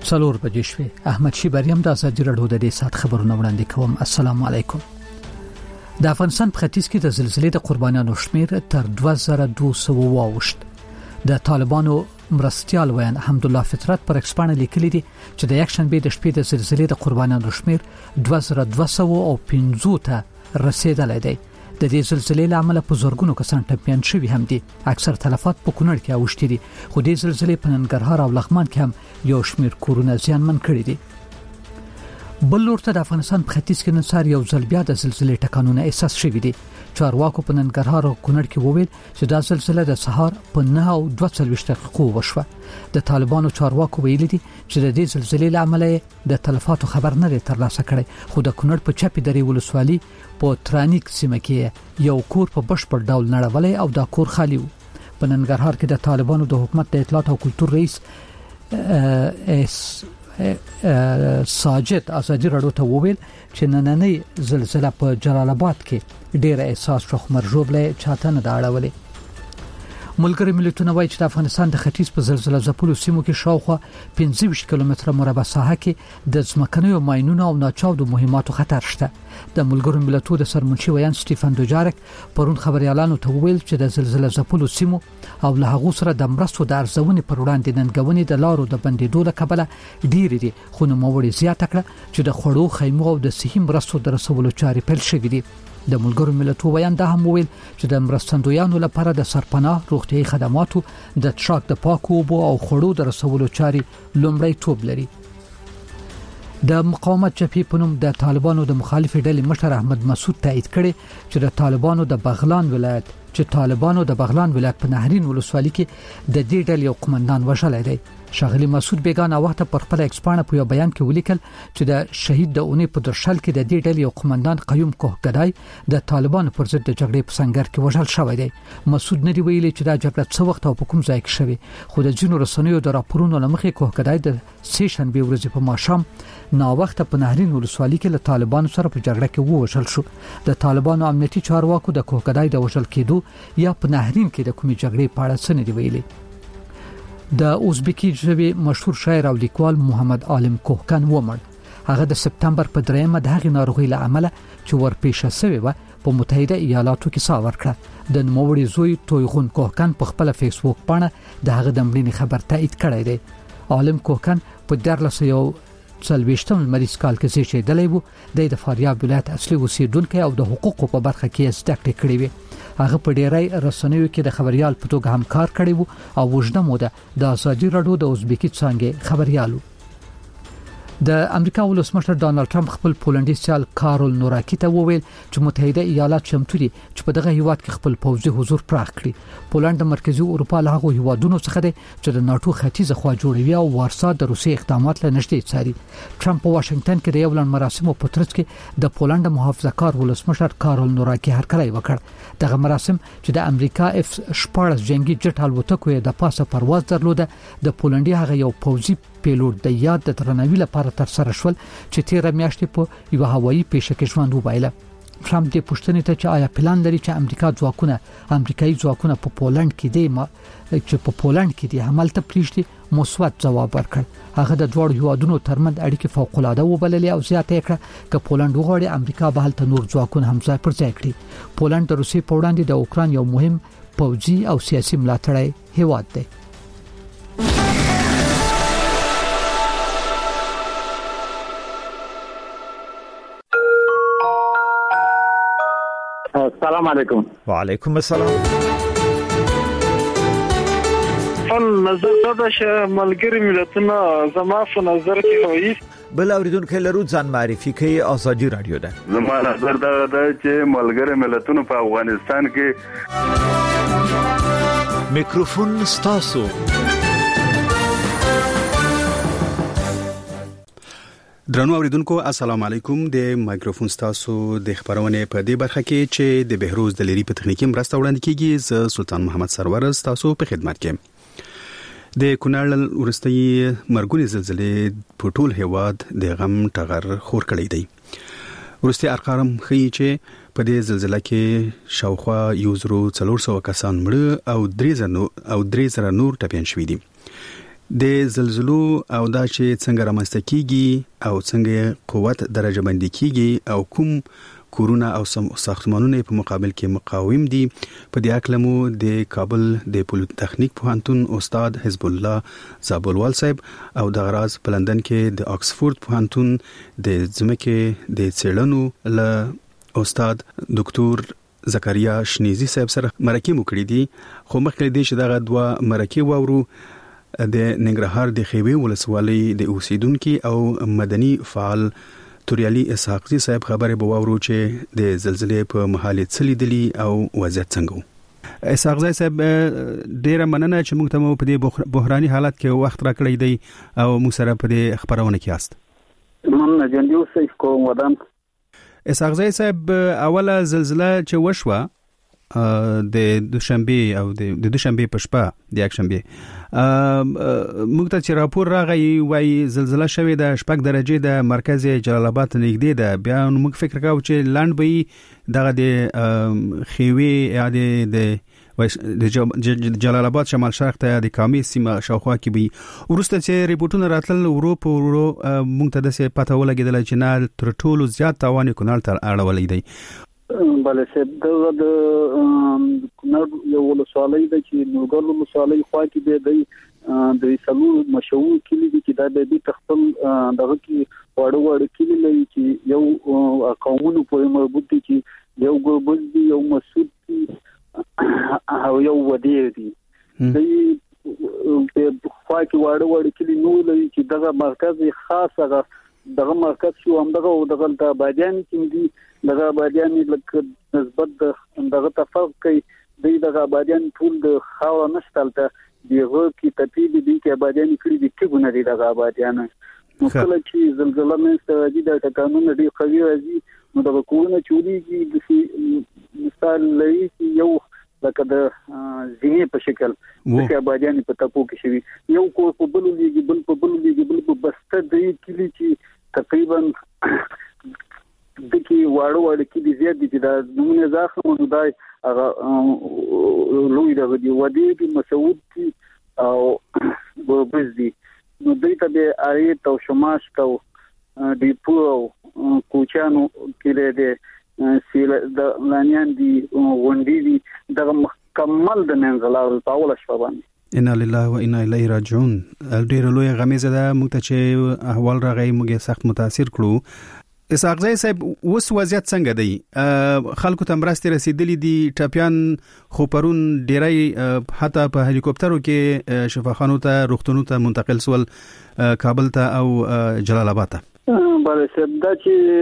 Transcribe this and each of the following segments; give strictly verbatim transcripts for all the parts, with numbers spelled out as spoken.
څلور بجې شوې. احمد شي بریم د ازادي راډیو د دې سات خبرونه وړاندې کوم. السلام علیکم. د افغانستان په ختیځ کې د زلزلې د قربانیانو شمیر تر دوه زره دوه سوه واوښت. د طالبانو مرستيال ویان حمدالله فطرت پر ایکس باندې لیکلي دي چې د یک شنبه د شپې د زلزلې د قربانیانو شمیر دوه زره دوه سوه او پنځه ته رسیدلی دی. د دې زلزلې لامل په زورګونو کسان ټپيان شوي هم دي. اکثر تلفات په کونړ کې اوښتي دي، خو دې زلزلې په ننګرهار او لغمان کې هم یو شمیر کورونه زیانمن کړي دي. بل لورته د افغانستان په ختیځ کې نن سهار یو ځل بیا د زلزلې ټکانونه احساس شوي دي. چارواکو په ننګرهار او کونړ کې وویل چې دا زلزلې د سهار په نه او دوه څلوېښت دقیقو وشوه. د طالبانو چارواکو ویلي دي چې د دې زلزلې لامل د تلفاتو خبر نه دی ترلاسه کړی، خو د کونړ په چپی درې ولسوالۍ په ترانیک سیمه کې یو کور په بشپړ ډول نړولې او دا کور خالی و. په ننګرهار کې د طالبانو د حکومت د اطلاعات او کلتور رئیس اس ساجد ازادي راډیو ته وویل چې نننۍ زلزلہ په جلال آباد کې ډېر احساس شو، مرجوبله چاته نه داړولې. ملګری ملتونه وایي چې د افغانستان د ختیځ په زلزلہ ځپلو سیمو کې شاوخوا پنځه ویشت کیلومتره مربع ساحه کې د ځمکنیو ماینونو او ناچاودو مهماتو خطر شته. د ملګرو ملتونو د سرمنشي ویان سټیفن دوجارک پرون خبريالانو ته وویل چې د زلزلہ ځپلو سیمو او له هغه سره د مرستو د ارزونې پر وړاندې ننګونې د لارو د بندیدو له کبله ډېر دي، خو نو موړي زیاته کړه چې د خړو خیمو او د صحي مرستو د رسولو چارې پیل شوې دي. د ملګرو ملتونو ویان دا هم ویل چې د مرستندویانو لپاره د سرپناه روغتيایي خدماتو د تراک د پاکو اوبو او خړو د رسولو چارې لومړی توب لري. د مقاومت جبهې په نوم د طالبانو د مخالفې ډلې مشر احمد مسعود تایید کړي چې د طالبانو د بغلان ولایت چې طالبانو د بغلان ولایت په نهرین ولسوالۍ کې د دې ډلې یو قومندان وژلی دی. شاغلی مسعود بیگانه وخت پر خپل ایکسپانه په یو بیان کې ولیکل چې د شهید د اونۍ په درشل کې د دې ډلې یو قومندان قیوم کوهګدای د طالبانو پر ضد د جګړې په سنگر کې وژل شوی دی. مسعود نه دی ویلي چې دا جګړه څه وخت او په کوم ځای کې شوه، خو د جنو رسنیو د راپورونو لمخې کوهګدای د سې شنبه ورځې په ماښام نا وخت په نهرین ولسوالۍ کې له طالبانو سره په جګړه کې ووژل شو. د طالبانو امنیتي چارواکو د کوهګدای د وژل کېدو یا په نهرین کې د کومې جګړې په اړه څه نه دی ویلي. د اوزبکی ژبې مشهور شاعر او لیکوال محمد عالم کوهکن ومړ. هغه د سپتمبر په دریمه د هغې ناروغۍ له امله چې ورپېښه شوې وه په متحده ایالاتو کې ساه ورکړه. د نوموړي زوی تویغون کوهکن په خپل فیسبوک باندې د هغه د مړینې خبر تایید کړی دی. عالم کوهکن په دیارلس یو څلوېښتم لمریز کال کې زیږېدلی و. د فاریاب ولایت اصلي اوسیدونکی او د حقوقو په برخه کې زده کړې کړې وې. هغه په ډیری رسنیو کې د خبريال په توګه هم کار کړی وو او وژنه موده د ازادي راډیو د ازبکی څنګه خبريالو. د امریکا ولسمشر ډانلډ ټرمپ خپل پولندي سیال کارول نوراکی ته وویل چې متحده ایالات چمتو دي چې په دغه هیواد کې خپل پوځي حضور پراخ کړي. پولند د مرکزی اروپا له هغو هیوادونو څخه دی چې د ناتو ختیځه خوا جوړوي او وارسا د روسي اقدامات له نږدې څاري. ټرمپ په واشنگټن کې د یو لړ مراسمو په ترڅ کې د پولند محافظه‌کار ولسمشر کارول نوراکی هرکلی وکړ. دغه مراسم چې د امریکا اف شپاړس جنگي جټ الوتکو د پاسه پرواز درلوده د پولندي هغه یو پوځي پیلوټ د یاد د درناوي لپاره تر سره شول چې تیر میاشتې په یو هوایي پیښه کې ژوند وبایله. ټرمپ د پښتنې ته چې آیا پلان لري چې امریکا ځواکونه امریکایي ځواکونه په پولند کې دي ما چې په پولند کې دي عمل ته پریږدي مثبت ځواب ورکړ. هغه د دوه هیوادونو ترمنځ اړیکې فوق العاده وبللې او زیاته کړه چې پولند وغواړي امریکا به هلته نور ځواکونه هم ځای پر ځای کړي. پولند د روسي په وړاندې د اوکران یو مهم پوځي او سیاسي ملاتړی هیواد دی. السلام علیکم. وعلیکم السلام. فن نظر دا چې ملګری ملتونه زما په نظر کې وایي بل اوریدونکو لرو ځان معرفي کوي ازادي رادیو ده. زما نظر دا ده چې ملګری ملتونه په افغانستان کې میکروفون ستاسو. درنو اوریدونکو السلام علیکم. د مایکروفون ستاسو د خبرونه په دې برخه کې چې د بهروز د لری په تخنیکی مرسته وړاندې کیږي. ز سلطان محمد سرور ستاسو په خدمت کې. د کونړ ورستۍ مرګونی زلزلې په ټول هیواد د غم ټغر خور کړی دی. ورستۍ ارقام ښیي چې په دې زلزلې کې شاوخوا یو زرو څلور سوه کسان مړه او درې زره او درې زره نور ټپيان شوي دي. د زلزلو او دا چې څنګه رامنځته کیږي او څنګه قوت درجه بندي کیږي او کوم کورونه او ساختمانونه په مقابل کې مقاوم دي په دې اړه مو د کابل د پولیټیکنیک پوهنتون استاد حزب الله زابلوال صاحب او د غراز په لندن کې د آکسفورد پوهنتون د ځمکې د څېړنو له استاد ډاکټر زکریا شنیزی صاحب سره مرکه مو کړې دي. خو مخکې دې چې دا دوه مرکه وورو د ننګرهار د خیوي ولسوالۍ د اوسیدونکو او مدني فعال توریالي اسحاقزي صاحب خبره به وورو چې د زلزلې په محل څلیدلی او وضعیت څنګه. اسحاقزي صاحب ډیره مننه چې موږ ته مو په دې بحراني حالت کې وخت راکړی دی او موږ سره په دې خبرونه کې یاست. مننه جنډیو صاحب کوم ودان. اسحاقزي صاحب اوله زلزلہ چې وشوه د دوشنبه او د دوشنبه په شپه د یک شنبه موږ ته چې راپور راغی وای زلزلہ شوې د شپږ درجه د مرکز جلال آباد نږدې ده. بیا موږ فکر کاوه چې لاند به دغه د خیوي یا د جلال آباد شمال شرق ته د کامي سیمه شاوخوا کې به ورسته چې ریپورتونه راتل ورو په ورو موږ ته د پته ولګیدل چې نه تر ټولو زیات تاوان کونړ ته اړولې دی. بله سید دغه د کونړ یو ولسوالۍ ده چې نورګل ولسوالۍ خوا کې دی دی د سلور مشهور کلی دي چې دا د دې تخپل دغه کې وړو وړو کلی لري چې یو قومونو په مربوط دي چې یو ګوربز دي یو مسعود دي او یو ودیر دي. د خوا کې وړو وړو کلی نو لري چې دغه مرکز خاص هغه دغه مرکز شو هم دغه دغه د بادیان کې دي دغه بادیان لکه نسبت دغه تفاوت کوي د دغه بادیان ټول د خاور نشتلته دیغه کې تپیل دي کې بادیان کړي دي کې ګونه دي دغه بادیان نو کله چې زلزلہ مې دي د قانون دی قوي راځي نو دغه کورونه چولیږي د مثال لري یو لکه د زینې په شکل چې بادیان په تپو کې شوی یو کو په بل لګي بل په بل لګي بل په بسته دی کلی چې تقریبا دکی واړو واړو کې زیات دي چې دا نمونه ځاخه نو دای هغه لوی دغه دی ودی کې مسعود دي او ګوربز دي نو دوی ته د آیت او شماش تو دی پو کوچانو کې د سیل د لانیان دي غونډي دي د مکمل د منځلار په اول شپه باندې ان لله و انا الیه راجعون. ډیر لوی غمیزه ده موږ ته چې احوال راغی موږ سخت متاثر کړو. اسحاقزي صاحب اوس وضعیت څنګه دی؟ خلکو ته مرستې رسیدلې دي؟ ټاپیان خو پرون ډیری حتی په هلیکوپټرو کې شفاخانو ته روغتونونو ته منتقل سول کابل ته او جلال آباد ته. بله سب دا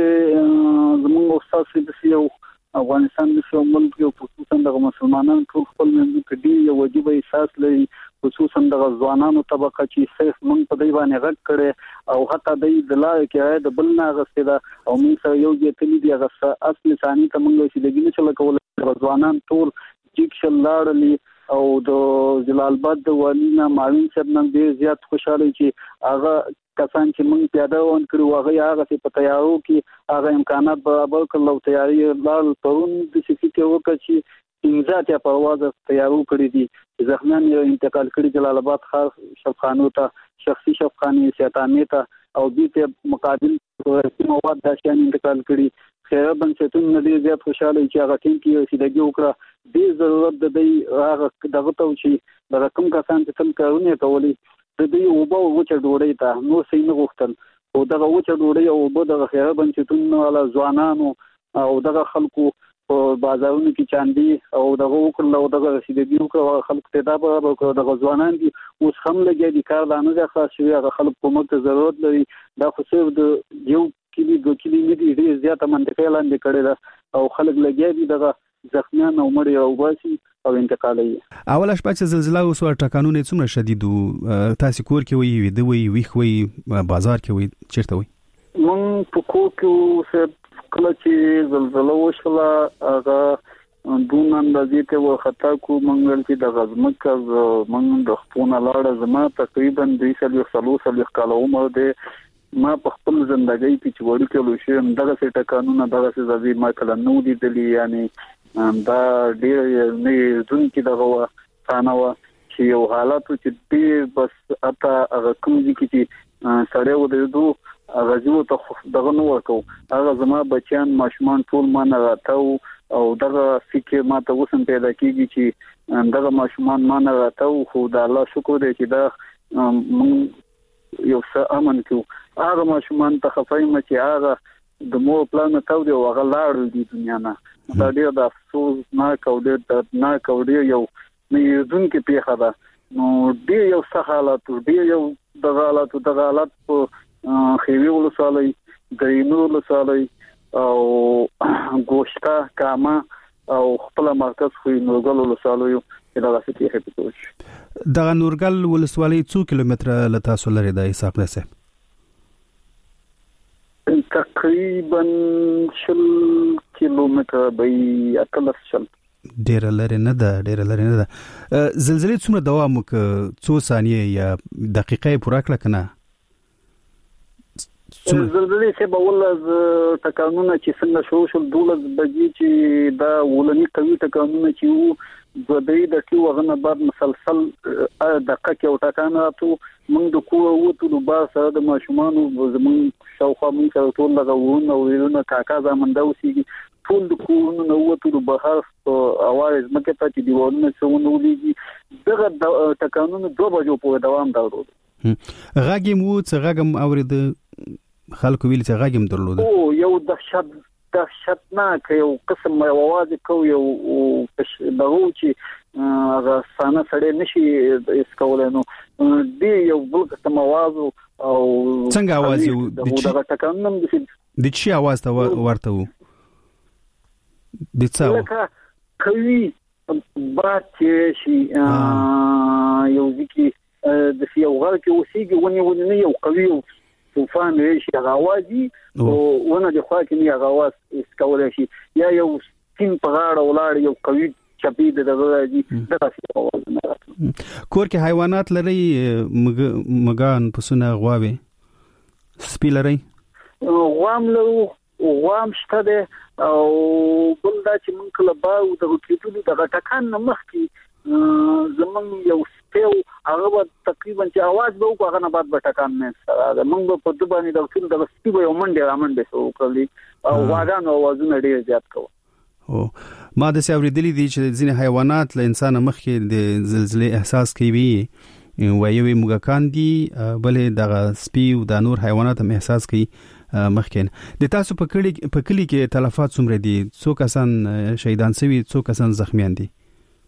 چې زموږ استاد د یو افغانستان د شو ملک یو خصوصا د مسلمانانو ټول خپل منځ کې دی یو واجب احساس لري خصوصا د ځوانانو طبقه چې صرف موږ په دی باندې غږ کړي او حتی د لار کې د بل نه غسته او موږ سره یو ځای دی غسه اصلي ثاني ته موږ چې دګینه چل کول ځوانان ټول جیکشل لاړلی او د جلال آباد د والینا معاون صاحب نن ډیر زیات خوشاله چې هغه کسان چې موږ پیاده ون کړو هغه هغه په تیارو کې هغه امکانات برابر کړل او تیاری لال پرون د سفیته وکړي چې انځاتیا پرواز تیارو کړی دي زخمیان یې انتقال کړي جلال آباد خاص شفخانو ته شخصي شفخاني سیاتانې ته او دې ته مقابل مواد داشان انتقال کړي. خیره بنچتون ندی زیات خوشاله چې هغه ټیم کې سیدګي وکړه د ضرورت د دې هغه دغه ته چې د رقم کسان چې تل کارونه کوي د دې اوبو وچه ډوړې ته نو سینه غوښتل او دغه وچه ډوړې او اوبو د خیره بنچتون والا ځوانانو او دغه خلکو په بازارونو کې چاندي او دغه وکړل او دغه سیدګي وکړه خلک ته دا به دغه ځوانان دي اوس هم لګي د کار دانه د خاص شوی هغه خلک په مت ضرورت لري دا خو صرف د یو کلی دو کلی نه دي ډیر زیاته منطقه لاندې کړي دا او خلک لګي دي دغه زخمیان او مړی او باسي او انتقالي. اوله شپه چې زلزلہ وسو ټکانونه څومره شدید وو؟ تاسو کور کې وی وی د وی ویخ وی بازار کې وی چیرته وی؟ مون په کور کې څه کله چې زلزلہ وشوله هغه دون اندازې ته وخته کو منګل چې د غزمک منګ د خپونه لاړه زما تقریبا دوه سال سلو سال کال عمر ده ما په خپل ژوندۍ کې چې وړو کې لوي شم دغه څه ټکانونه دغه څه ځوی ما کله نو دي دلی یعنی دا ډیر نه ځون کې دغه ثانه چې یو حالت چې ډیر بس اته هغه کوم دي چې سړی و د دوه هغه جو ته دغه نو ورکو هغه زما بچیان ماشومان ټول ما نه راټو او دغه فکر ما ته وسم پیدا کیږي چې دغه ماشومان ما نه راټو خو د الله شکر دی چې دا یو څه امن کو هغه ماشومان ته خفایم چې هغه د مو پلان ته دی او هغه لاړ دي دنیا نه دا ډیر د افسوس نه کو ډیر د نه کو ډیر یو نه زون کې پیښه ده نو ډیر یو څه حالت ډیر یو د حالت د حالت په خېوی ولسوالۍ ګرینو ولسوالۍ او ګوشتا کاما او خپل مرکز خو نورګل ولسوالۍ د هغه څه کې هپټوش د نورګل ولسوالۍ څو کیلومتره لته سولري د حساب ده تقریبا شل کیلومتره به اتلس شل ډیر لري نه ده ډیر لري نه ده زلزلې څومره دوام وک څو ثانیې یا دقیقې پوره کړه کنه زلزلې څه به ول تکانونه چې څنګه شو شو دولت بجې چې دا ولني قوي تکانونه چې وو د دې د ټیو غنه بعد مسلسل دقیقه کې او ټکان راتو موږ د کوه وته د با سره د ماشومان زمون شاوخوا موږ سره ټول لغوونه او ویلونه کاکا زمونږ اوسېږي ټول د کوه نو وته د بهر اواز مکه ته چې دیوالونه څونه ولېږي دغه تکانونه دوه بجو په دوام درلود غاګم وو څه غاګم اورید خلکو ویل چې غاګم درلود او یو دهشت دهشتناک یو قسم اواز کو یو دغه چې هغه سانه سړی نشي اس کولای نو دی یو بل قسم اواز او څنګه اواز یو دغه ټکانم دي د چی اواز ته ورته وو د څه لکه کوي باد چې شي یو ځکه د یو غر کې اوسېږي ونی ونی نه یو قوي طوفان شي غوازي او ونه د خوا کې نه غواز اس کولای شي یا یو سین په غاړه ولاړ یو قوي چپی د دغه دي دغه اواز نه کور کې حیوانات لري مګان پسونه غواوي سپی لري غوام له غوام شته ده او بل دا چې مونږ کله باو د کېټولو دغه ټکان نه مخ کې زمون یو سپیو هغه تقریبا چې आवाज به وکړه نه بعد به ټکان نه سره موږ په دې باندې د ټول د سپیو یو منډه رامنډه سو کړلی او واغان اوازونه ډیر زیات کوي او ما د ساوري دلی دي چې ځینې حیوانات له انسان مخ کې د زلزلې احساس کوي وایي موږکان دي بلې د سپیو د نور حیوانات هم احساس کوي مخکې د تاسو په کلی په کلی کې تلفات څومره دي څو کسان شهیدان شوي څو کسان زخمیان دي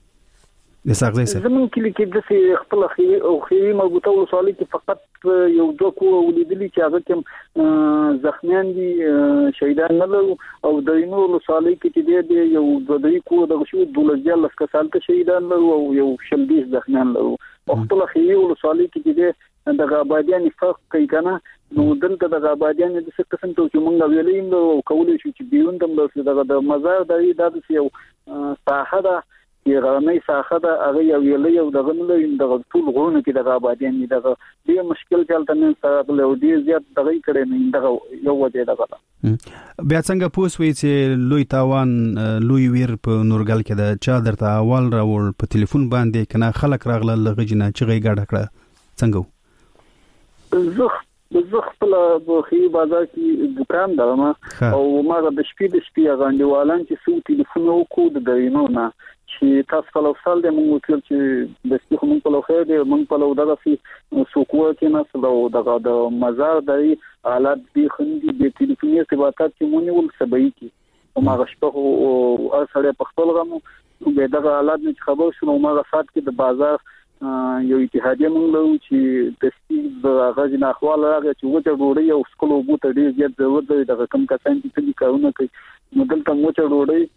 د ساغزي سره زمون کلی کې د خپل خي او خي مربوطه ولسوالۍ کې فقط یو دوه کو ولیدلی چې هغه کوم زخمیان دي شهیدان نه لرو او د نور ولسوالۍ کې چې د یو دوه کو د شو دولجه لسکه سالته شهیدان لرو او یو شلبیس زخمیان لرو خپل خي ولسوالۍ کې چې د غابادیان فرق کوي کنه نو دلته د غابادیان د څه قسم ته چې مونږ ویلې نو کولای شو چې بیون دم له د مزار د د یو ساحه ده غرنۍ ساحه ده هغه یو ویلې یو دغه نه د ټول غرونو کې د غابادیان دغه ډیر مشکل چلته نه سره له ډیر زیات دغه کړي نه دغه یو وجه دغه بیا څنګه پوسوي چې لوی تاوان لوی ویر په نورګل کې د چا درته اول راول په ټلیفون باندې کنه خلک راغله لغجنه چې غي ګډه کړه څنګه زه زه خپل په خي بازار کې دکان درم او ما د شپې د شپې غانډیوالان چې سو ټلیفون وکړ د دینو نه چې تاسو په لوسال د موږ وکړ چې د سپیخ موږ په لوخه دی موږ په لو دغه سي سوکو کې نه سلو دغه د مزار د حالات دي خندي د ټلیفوني ارتباطات چې مونږ ول سبای کی او ما غشپه او سره په خپل غمو به دغه حالات نه خبر شنو ما غفات کې د بازار یو اتحادیه مونږ لرو چې د سپیخ د غږ نه اخوال راغی چې وته ډوړی او سکلو بوته ډیر زیات ضرورت دی دغه کم کسان چې تلي کارونه کوي نو دلته موچ ډوړی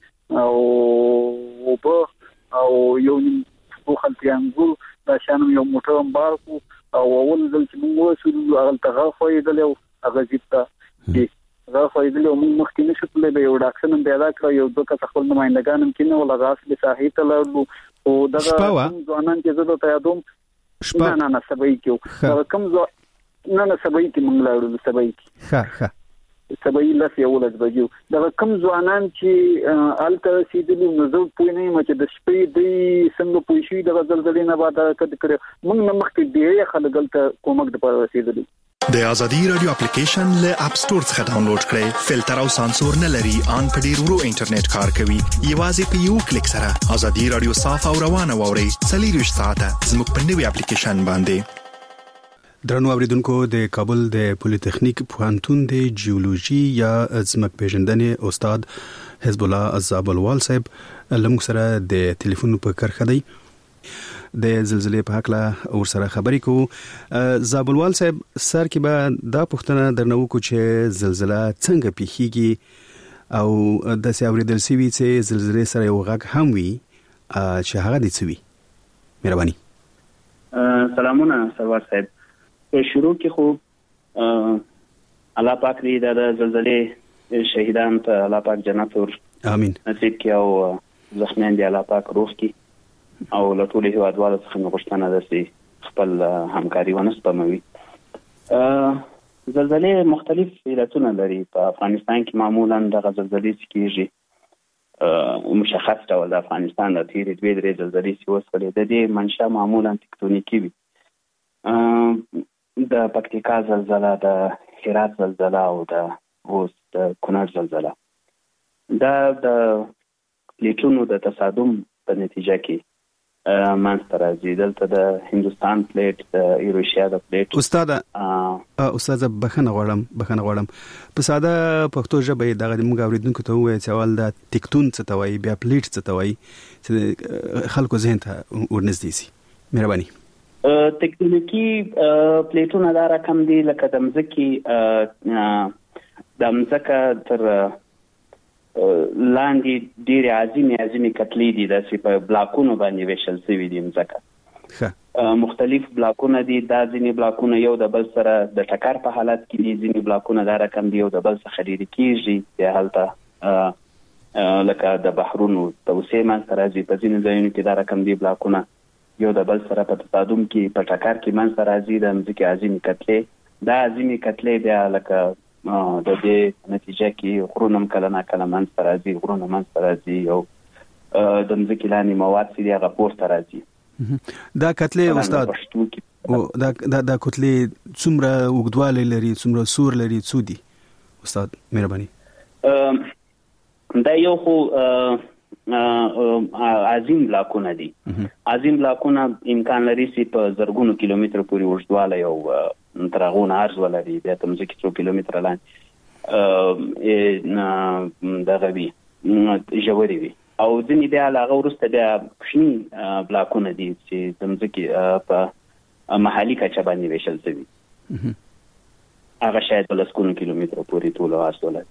او په او یو په خلتيانګو دا شانو یو موټر بارکو او اول دل چې موږ وسو هغه تغه خویدل او هغه جیتا دي هغه خویدل او موږ مخکې نشو تللی به یو ډاکټر پیدا کړ یو دوه کس خپل نمائندګان هم کینه ولا غاس به ساحې ته لړلو او دغه ځوانان چې زه ته یادوم نه نه نه سبای کېو کم ځو نه نه سبای کې موږ لړلو سبای کې ښه ښه سبعي لس یو لس بجو دا کم ځوانان چې الته سیدلو نزو پوی نه مچ د شپې دی څنګه پوي شي د زلزلې نه بعد کډ کړ موږ نه مخکې دی خلک الته کومک د پاره رسیدلی د ازادي رادیو اپلیکیشن له اپ ستور څخه ډاونلوډ کړئ. فلټر او سانسور نه لري، ان په ډیر ورو انټرنیټ کار کوي. یوازې په یو کلیک سره ازادي رادیو صاف او روانه ووري. څلور ساعته زموږ په نوي اپلیکیشن باندې. درنو اوریدونکو، د کابل د پولیټیکنیک پوهنتون د جیولوژي یا ځمک پیژندنې استاد حزب الله زابلوال صاحب لمغ سره د ټلیفون په کرخه دی د زلزلې په حق له اور سره خبرې کوو. زابلوال صاحب سر کې به دا پوښتنه درنو کو چې زلزلہ څنګه پیښیږي او د سې اوریدل سوي چې زلزلې سره یو غږ هم وي چې هغه دي څوي. مهرباني. سلامونه سروار صاحب. په شروع کې خو الله پاک دې د زلزلې شهیدان ته الله پاک جنت ور امين نصیب کړي او زخمیان دې الله پاک روغ کړي او له ټولو هیوادوالو څخه غوښتنه ده چې خپل همکاري ونه سپموي. زلزلې مختلف علتونه لري. په افغانستان کې معمولا د زلزلې کېږي مشخص ډول د افغانستان د تیرې دوه درې زلزلې چې وسولې د دې منشأ معمولا تکتونیکي وي. د پکتیکا زلزلہ، د هرات زلزلہ او د اوس د کونړ زلزلہ دا د پلیټونو د تصادم په نتیجه کې منځته راځي. دلته د هندوستان پلیټ، د ایروشیا د پلیټ. استاد استاد بخنه غواړم بخنه غواړم په ساده پښتو ژبه دغه موږ اوریدونکو ته وایي چې اول د تکتون څه ته وایي، بیا پلیټ څه ته وایي چې خلکو ذهن ته ورنږدې شي. مهرباني. تکتونیکی پلیټونه دا رقم دي لکه د مځکې د مځکه تر لاندې ډېرې عظیمې عظیمې کتلې دي، داسې په بلاکونو باندې ویشل شوي دي مځکه. مختلف بلاکونه دي. دا ځینې بلاکونه یو د بل سره د ټکر په حالت کې دي، ځینې بلاکونه دا رقم دي یو د بل څخه ډېرې کېږي. بیا هلته لکه د بحرونو توسعې منځته راځي. په ځینې ځایونو کې دا رقم دي بلاکونه یو د بل سره په تصادم کې په ټکر کې منځته راځي. د مځکې عظیمې کتلې دا عظیمې کتلې بیا لکه د دې نتیجه کې غرونه هم کله ناکله منځته راځي، غرونه منځته راځي او د مځکې لاندې مواد چې دي هغه پورته راځي. دا کتلې استاد دا دا د کتلې څومره اوږدوالی لري، څومره سور لري، څو دي استاد؟ مهرباني. دا یو خو عظیم بلاکونه دي. عظیم بلاکونه امکان لري چې په زرګونو کیلومتر پورې اوږدوالی او تر هغو نه عرض ولري. بیا تر مځکې څو کیلومتره لاندې دغه وي، ژورې وي. او ځینې بیا له هغه وروسته بیا کوچني بلاکونه دي چې د مځکې په محلي کچه باندې ویشل شوي. هغه شاید په لسګونو کیلومتره پورې طول او عرض ولري.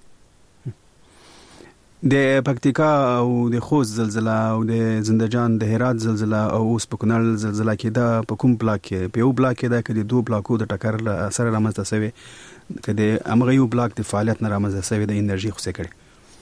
د پکتیکا او د خوست زلزلہ او د زندجان د هرات زلزلہ او اوس په کونړ زلزلہ کې دا په کوم بلاک کې په یو بلاک کې دا کې د دوه بلاکو د ټکر اثر رامنځته شوی کې د امغه یو بلاک د فعالیت نه رامنځته شوی د انرژي خو څه کړي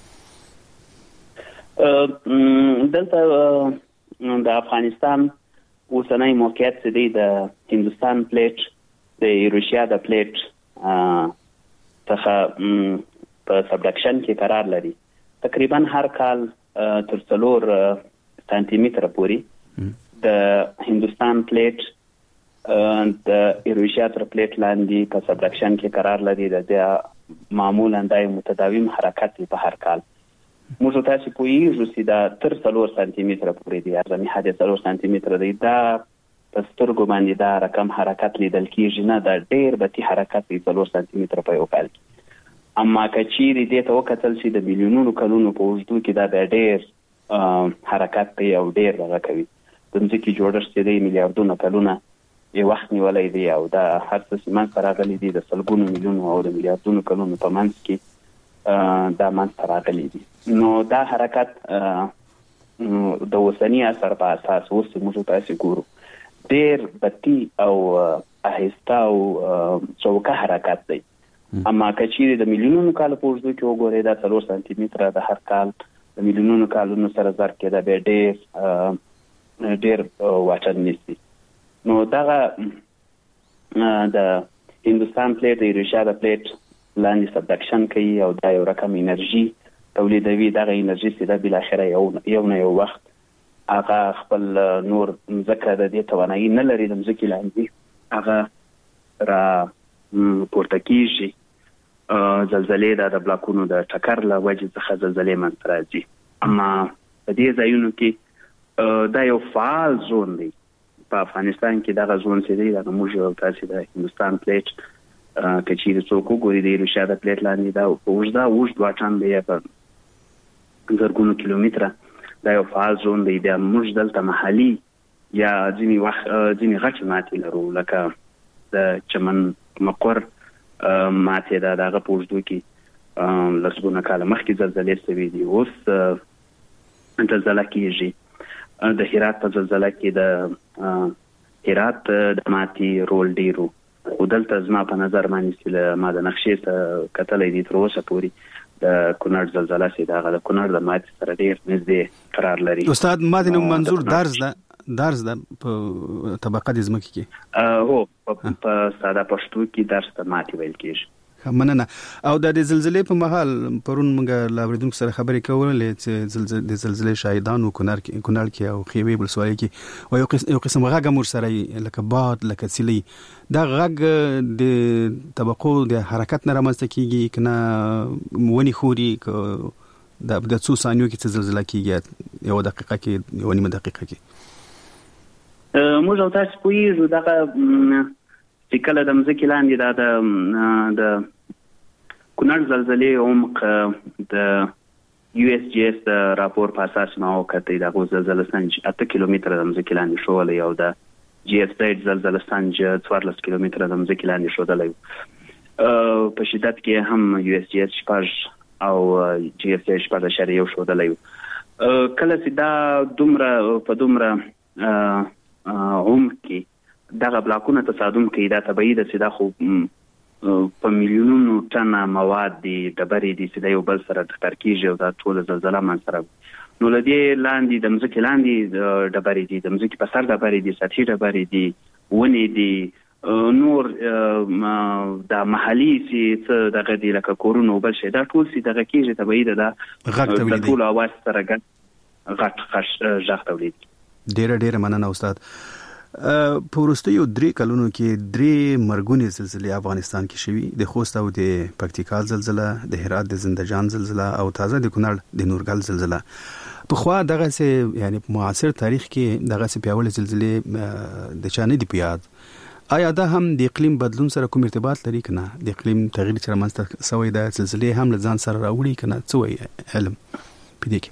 دلته د افغانستان اوسنۍ موقعیت چې دی د هندوستان پلیټ د ایروشیا د پلیټ څخه په سبډکشن کې قرار لري. تقریبا هر کال تر څلور سانتي متره پورې د هندوستان پلیټ د ایروشیا تر پلیټ لاندې په سبډکشن کې قرار لري. د معمولا د متداوم حرکت په هر کال موږ تاسو پوهیږو چې دا تر څلور سانتي متره پورې دی، اعظمي حد څلور سانتي متره دی. دا په سترګو باندې دا رقم حرکت لیدل کېږي نه، دا ډېر بتی حرکت دی څلور سانتي متره په یو کال کې. اما که چیرې دې ته وکتل شي د میلیونونو کلونو په اوږدو کې دا ډېر حرکت کوي او ډېر دغه کوي. د مځکې جوړښت چې دی میلیاردونه کلونه یې وخت نیولی دی او دا هر څه چې منځته راغلی دی د سلګونو میلیونو او د میلیاردونو کلونو په منځ کې دا منځته راغلی دي. نو دا حرکت د اوسني اثر په اساس اوس موږ تاسو ګورو ډېر بطي او آهسته او چوکه حرکت دی. اما که چیرې د میلیونونو کالو په اوږدو کې وګورئ دا څلور سانتي متره د هر کال د میلیونونو کالونو سره ضرب کې دا بیا ډېر ډېر واټن نیسي. نو دغه د هندوستان پلیټ د ایروشیا د پلیټ لاندې سبډکشن کوي او دا یو رقم انرژي تولیدوي. دغه انرژي سیده بل اخره یو یو نه یو وخت هغه خپل نور ځکه د دې توانایي نه لري د ځمکې لاندې هغه را پورته کیږي. زلزلې د بلاکونو د ټکر له وجې څخه زلزلې منځته راځي. اما په دې ځایونو کې دا یو فعال زون دی. په افغانستان کې دغه زون چې دی دغه موږ او تاسې د هندوستان پلیټ که چیرې څوک وګوري د ایروشیا د پلیټ لاندې دا په اوږده اوږد واټن دی په زرګونو کیلومتره. دا یو فعال زون دی. بیا موږ دلته محلي یا ځینې وخت ځینې غټې ماتې لرو لکه د چمن مقر ماتې ده. د هغه په اوږدو کې لسګونه کاله مخکې زلزلې شوي دي. اوس زلزله کېږي. د هرات په زلزله کې د هرات د ماتې رول ډیرو، خو دلته زما په نظر باندې چې ما د نقشې څخه کتلی دي تر اوسه پورې د کونړ زلزله چې د هغه د کونړ د ماتې سره ډیر نږدې قرار لري. استاد ماتې نو منظور درز ده درز ده په طبقه د ځمکې کې؟ هو په ساده پښتو کې درز ته ماتې ویل کېږي. مننه. او د زلزلې په مهال پرون موږ له اوریدونکو سره خبرې کولې چې د زلزلې شاهدانو کونړ کې کونړ کې او خیوي ولسوالۍ کې و یو قسم غږ مور سره لکه باد لکه سیلی. دا غږ د طبقو د حرکت نه رامنځته کیږي کنه ونی خوري د د څو ثانیو کې چې زلزلہ کیږي یو دقیقه کې یو نیمه دقیقه کې؟ موږ او تاسو پوهیږو دغه چې کله د مځکې لاندې دا د د کونړ زلزلې عمق د یو اس جی اس د راپور په اساس ما وکړی د هغو زلزله سنج اته کیلومتره د مځکې لاندې ښوولی او د جی اس زیډ زلزله سنج څوارلس کیلومتره د مځکې لاندې ښودلی. په شدت کې هم یو اس جی اس شپږ او جی اس زیډ شپږ اعشاریه یو ښودلی. کله چې دا دومره په دومره عمق کې دغه بلاکونه تصادم کوي، دا طبیعي ده چې دا خو په میلیونونو ټنه مواد دي، ډبرې دي چې د یو بل سره ټکر کېږي او دا ټوله زلزله منځته راوړي. نو له دې لاندې د مځکې لاندې ډبرې دي، د مځکې په سر ډبرې دي، سطحي ډبرې دي، ونې دي، نور د محلي چې څه دغه دي لکه کورونه او بل شی، دا ټول چې دغه کېږي طبیعي ده دا د ټولو اواز سره ګډ غټ غږ تولیدوي. ډېره ډېره مننه استاد. په وروستیو درې کلونو کې درې مرګونې زلزلې افغانستان کې شوي، د خوست او د پکتیکا زلزله، د هرات د زندهجان زلزله او تازه د کونړ د نورګل زلزله. پخوا دغه سه یعنی په معاصر تاریخ کې دغه سه پیاوړې زلزلې د چا نه دی په یاد. آیا دا هم د اقلیم بدلون سره کوم ارتباط لري کنه؟ د اقلیم تغییر سره منځته سوی د زلزلې هم له ځان سره راوړي کنه؟ څه وایي علم په دې کې؟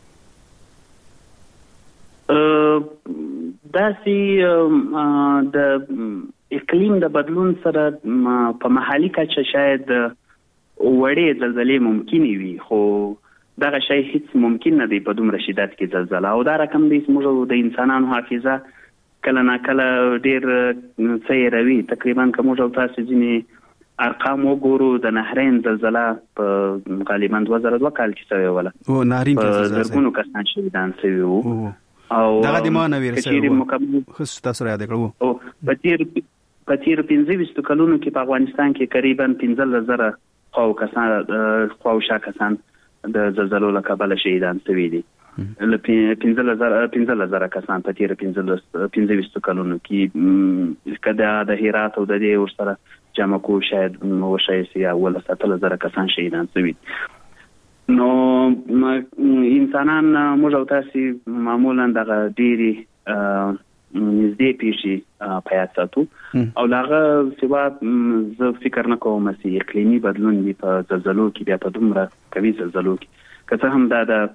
داسې د اقلیم د بدلون سره په محلي کچه شاید وړې زلزلې ممکنې وي، خو دغه شی هیڅ ممکن نه دی په دومره شدت کې زلزله. او دا رقم دی چې موږ د انسانانو حافظه کله نه کله ډېر څه هېروي. تقریبا که موږ او تاسو ځینې ارقام وګورو، د نهرین زلزله په غالبا دوه زره دوه کال کې شوې وله، په زرګونو کسان شهیدان شوي وو. او دغه د مانه ویرسه خص تاسو را یاد کړو. او په تیر په تیر پنځه ویشت کلونو کې په افغانستان کې تقریبا پنځه زره خو کسان خو شا کسان د زلزلو له کبله شهیدان شوي دي. له پنځه زره پنځه زره کسان په تیر پنځه ویشت کلونو کې کدا د هرات او د دې ورسره جمع کو شاید وشي یا ول ستل زره کسان شهیدان شوي. نو انسانان موږ او تاسو معمولا دغه ډېری نږدې پیښې په یاد ساتو او هغه سوا زه فکر نه کوم چې اقلیمي بدلون دی په زلزلو کې، بیا په دومره قوي زلزلو کې، که څه هم دا د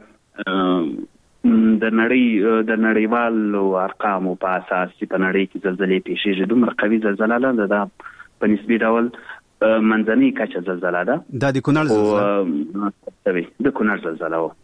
د نړۍ د نړیوالو ارقامو په اساس چې په نړۍ کې زلزلې پیښېږي، دومره قوي زلزله نه ده، په نسبي ډول منځنۍ کچه زلزله ده. دا د کونړ زلزله د کونړ زلزله و.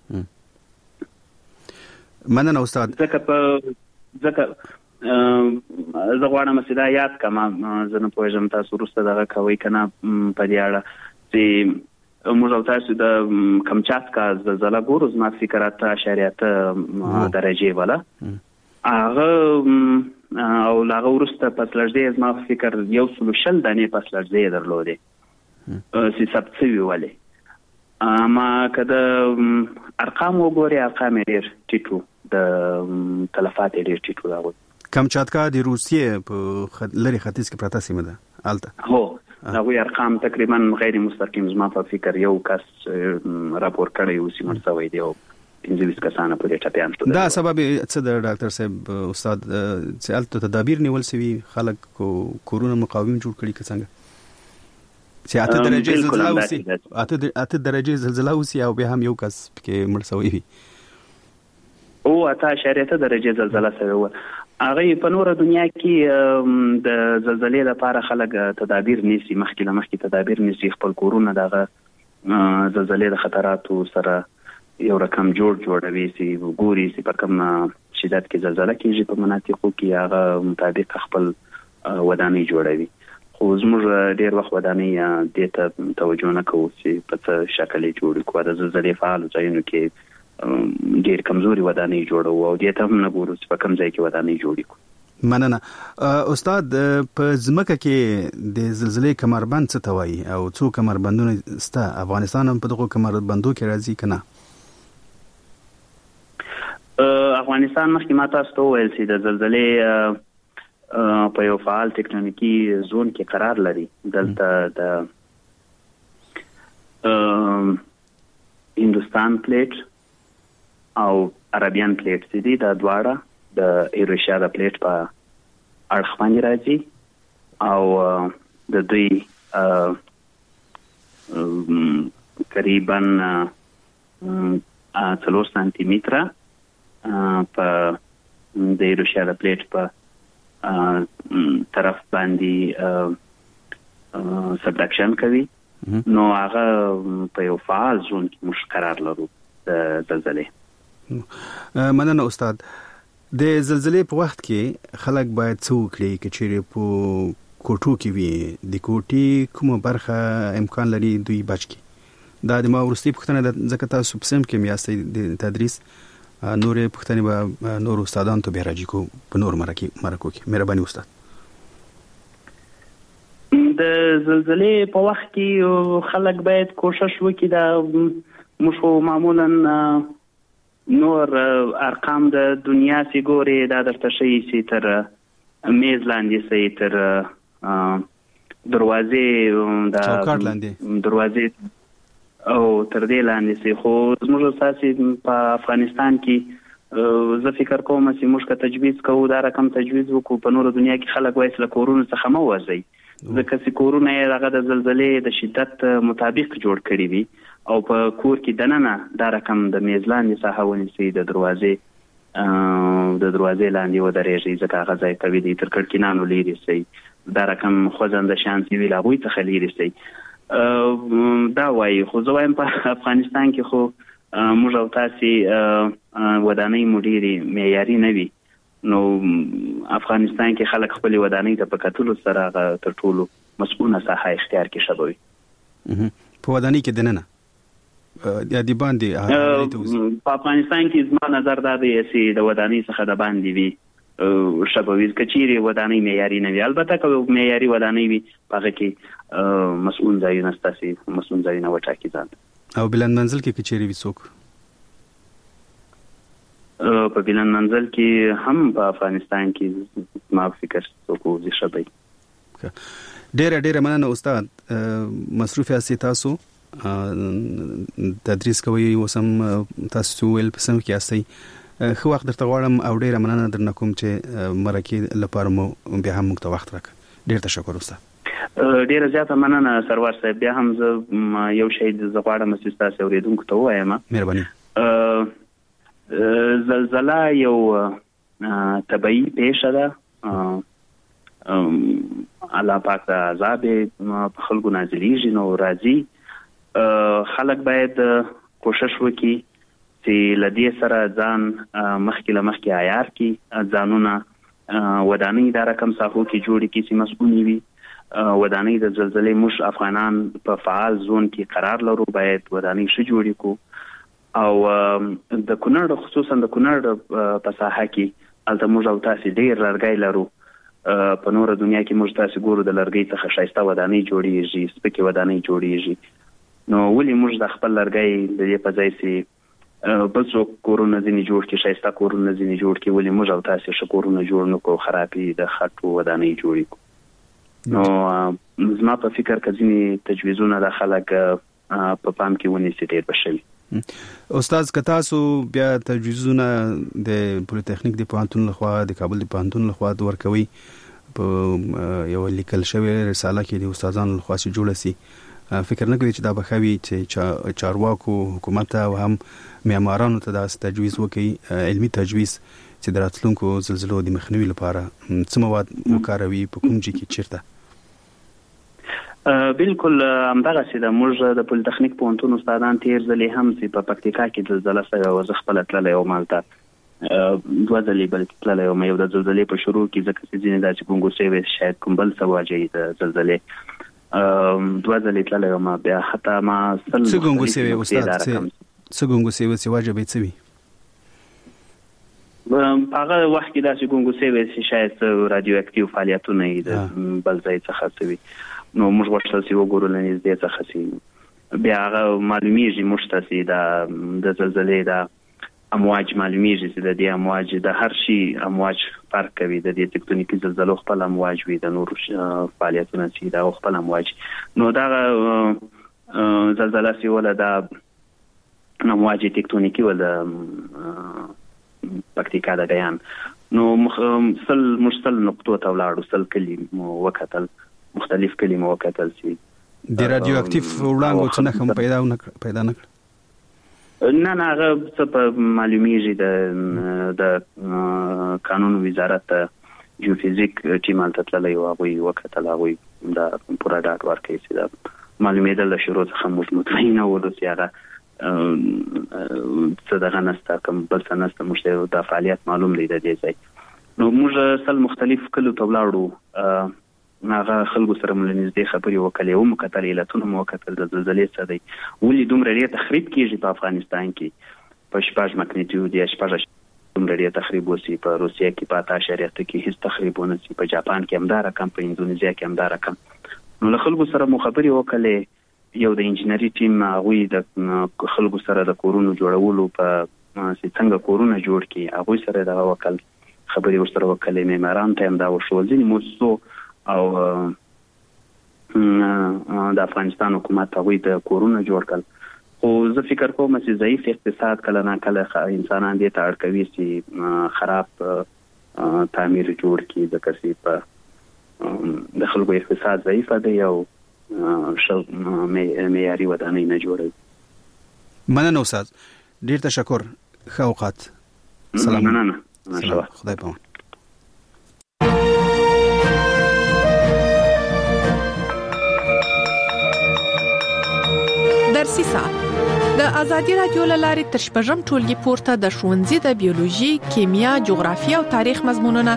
مننه استاد. ځکه په ځکه زه غواړم چې دا یاد کړم، زه نه پوهېږم تاسو وروسته دغه کوئ که نه په دې اړه چې موږ او تاسو د کمچاتکا زلزله ګورو، زما فکر اته اعشاریه اته درجې وله هغه او هغه وروسته پس لړزې زما فکر یو سلو شل دانې پس لړزې درلودې. سي ثبت شوي ولې اما کده ارقام وګوري ارقام ډېر ټیټو د تلفات ډېر ټیټو راغلي. کمچاتکا د روسیې په لری ختیځ کې پراته سیمه ده الته هو هغه ارقام تقریبا غیر مستقیم زما په فکر یو کس راپور کړی او سیمه سوي دی او پنځه ویشت کسانه په دې ټاپیان شته. دا سبب څه د ډاکټر صاحب استاد چې الته تدابیر نیول سوي خلک کو کورونا مقاوم جوړ کړي څنګه چې اته درجه زلزلہ وسی اته اته درجه زلزلہ وسی او به هم یو کس کې مړ شوی وي او اته اشاریه درجه زلزلہ شوی و. هغه په نور دنیا کې د زلزلې لپاره خلک تدابیر نیسي مخکې لمخکې تدابیر نیسي خپل کورونه دغه زلزلې د خطراتو سره یو رقم جوړ جوړوي سي ګوري سي په کوم شدت کې زلزلہ کېږي په مناطقو کې هغه مطابق خپل ودانۍ جوړوي. خو زموږ ډېر وخت ودانۍ دې ته توجه نه کوو چې په څه شکل یې جوړ کړو. د زلزلې فعالو ځایونو کې ډېر کمزوري ودانۍ جوړو او دې ته هم نه ګورو چې په کوم ځای کې ودانۍ جوړې کړو. مننه استاد. په ځمکه کې د زلزلې کمربند څه ته وایي او څو کمربندونه سته؟ افغانستان هم په دغو کمربندو کې راځي که نه؟ افغانستان مخکې ما تاسو ته وویل چې د زلزلې په یو فعال ټیکټونیکي زون کې قرار لري. دلته د هندوستان پلیټ او عربیان پلیټ چې دي دا دواړه د ایروشیا د پلیټ په اړخ باندې راځي او د دوی تقریبا څلور سانتي متره په د ایروشیا د پلیټ په طرف باندې سبډکشن کوي. نو هغه په یو فعال زون کې موږ قرار لرو د زلزلې. مننه استاد. د زلزلې په وخت کې خلک باید څه وکړي که چیرې په کوټو کې وي؟ د کوټې کومه برخه امکان لري دوی بچ کړي؟ دا د ما وروستۍ پوښتنه ده ځکه تاسو په سم کې یاستئ د تدریس نورې پوښتنې به نور استادانو ته بیا راجع کوو په نور مرکو کې. مهرباني استاد. د زلزلې په وخت کې خلک باید کوشش وکړي دا موږ معمولا نور ارقام د دنیا سي ګوري دا درته شي سي تر میز لاندې سي تر دروازې دا چوکاټ لاندې دروازې او تر دې لاندې سي. خو زموږ اساسي په افغانستان کې زه فکر کوم چې موږ که تجویز کوو دا رقم تجویز وکړو په نور دنیا کې خلک وایي له کورونو څخه مه وځئ ځکه چې کورونه یې هغه د زلزلې د شدت مطابق جوړ کړي وي او په کور کې دننه دا رقم د میز لاندې ساحه ونیسئ د دروازې د دروازې لاندې ودرېږئ ځکه هغه ځای قوي دی. تر کړکینانو لیرې سئ دا رقم خوځنده شیان چې وي له هغوی څخه لیرې سئ. دا وایي خو زه وایم په افغانستان کې خو موږ او تاسې ودانۍ مو ډېرې معیاري نه وي. نو افغانستان کې خلک خپلې ودانۍ ته په کتلو سره هغه تر ټولو مسؤونه ساحه اختیار کې شوی. په ودانۍ کې دننه یا دی باندې په افغانستان کې زما نظر دا دی چې د ودانۍ څخه د باندې وي شبوي کچيري ودانۍ معیاري نه وي. البته که معیاري ودانۍ وي هغه کې مسؤل ځایونه ستاسي مسؤل ځایونه وټاکي ځان. او بلند منزل کې کچيري وي څوک په بلند منزل کې هم په افغانستان کې ما فکر څوک وزي شبي. ډېر ډېر مننه استاد. مصروف یاستئ تاسو تدریس کوي وسم تاسو ول په سم کې یاستئ خو وخت درته غواړم او ډېر مننه درنه کوم چې مرکه لپاره مو بیا هم موږ ته وخت راک. ډېر تشکر استاد. ډېر زیاته مننه سرور صاحب. بیا هم زه یو شی د غواړم چې تاسو اوریدونکو ته وایم. مهرباني. زلزلہ یو طبيعي پیښه ده. الله پاک د عذاب په خلکو نازلېږي نو راځي. خلک باید کوشش وکړي چې له دې سره ځان مخکې له مخکې عیار کړي. ځانونه ودانۍ دا رقم ساحو کې جوړې کړي چې مسؤونې وي. ودانۍ د زلزلې موږ افغانان په فعال زون کې قرار لرو باید ودانۍ ښه جوړې کړو. او د کونړ خصوصا د کونړ په ساحه کې هلته موږ او تاسې ډېر لرګی لرو په نور دنیا کې موږ تاسو ګورو د لرګي څخه شایسته ودانۍ جوړیږي، سپکې ودانۍ جوړیږي. نو ولې موږ د خپل لرګي د دې په ځای سي بل څوک کورونه ځینې جوړ کړي، شایسته کورونه ځینې جوړ کړي، ولې موږ او تاسو ښه کورونه جوړ نه کړو، خرابې د خټو ودانۍ جوړې کړو؟ نو زما په فکر کې ځینې تجویزونه د خلک په پام کې ونیسي ډېر بشوي. استاد کتاسو بیا تجویزونه د پولیټیکنیک د پوهنتون لخوا د کابل د پوهنتون لخوا ورکوي په یو لیکل شوی رساله کې د استادانو لخوا چې جوړه سي، فکر نه کوي چې دا بخوي چې چارواکو حکومت او هم معمارانو ته د تجویز وکړي، علمي تجویز چې د راتلونکو زلزلو د مخنیوي لپاره څه مواد وکاروي په کوم ځای کې چیرته؟ بالکل همدغه سي د موږ د پولیټیکنیک پوهنتون استادان تیر ځلې هم چې په پکتیکا کې زلزلہ سره او خپل تللی او مالته دوه ځلې بلکې تللی او یو د زلزلې په شروع کې ځکه چې ځینې داسې ګونګو سوي شاید کوم بل څه واجهي د زلزلې دوه ځلې تللی او ما بیا حتی ما سل څه ګونګو سوي استاد څه ګونګو سوي چې واجبې څه وي؟ هغه وخت کې داسې ګونګو سوي چې شاید رادیو اکټیو فعالیتونه یې د بل ځای څخه سوي، نو موږ ورته سی وګورو لنیز دې څخه سي بیا هغه معلومیږي موږ ته سي د د زلزلې د امواج معلومیږي چې د دې امواج د هر شي امواج فرق کوي، د دې تکتونیکي زلزلو خپل امواج وي، د نور فعالیتونه سي دا خپل امواج. نو دا زلزلہ سي ولا دا امواج تکتونیکي ولا پکتیکا د بیان. نو مخسل مشتل نقطو ته ولاړو، سل کلمه وکتل، مختلف کلمه وکتل سي د رادیو اکټیو وړانګو څخه کوم پیدا نه پیدا نه نه نه هغه څه په معلومیږي د د قانون وزارت جیوفیزیک ټیم ته تللی او هغه وکتل، هغه دا پورا ډاټ ورکړي چې دا معلومېدل له شروع څخه موږ مطمئن وو چې هغه څه دغه نسته کوم بل څه نسته، موږ د فعالیت معلوم دی د دې ځای. نو موږ سل مختلف کلو ته ولاړو، هغه خلکو سره ملنځدې خبرې وکړې او مکتل علتونه مو وکتل د زلزلې څه دی، ولې دومره ډېر تخریب کیږي په افغانستان کې، په شپږ مګنیټیود یا شپږ دومره ډېر تخریب وسی، په روسیه کې په اته اشاریه اته کې هیڅ تخریب ونه سي، په جاپان کې هم دا رقم، په اندونیزیا کې هم دا رقم. نو له خلکو سره مو خبرې وکړې، یو د انجنیری ټیم هغوی د خلکو سره د کورونو جوړولو په څنګه کورونه جوړ کړي هغوی سره دغه وکړل، خبرې ورسره وکړلې، معماران ته هم دا وشول، ځینې مؤسسو او د افغانستان حکومت هغوی د کورونه جوړ کړل. خو زه فکر کوم چې ضعیف اقتصاد کله نه کله انسانان دې ته اړ کوي چې خراب تعمیر جوړ کړي، ځکه چې په د خلکو اقتصاد ضعیفه دی او معیاري ودانۍ نه جوړوي. مننه استاد، ډېر تشکر، ښه اوقات. سلام. مننه. خدای پامان. درسي ساعت د ازادي رادیو لارې تر شپږم ټولګي پورته د ښوونځي د بیولوژي، کیمیا، جغرافیه او تاریخ مضمونونه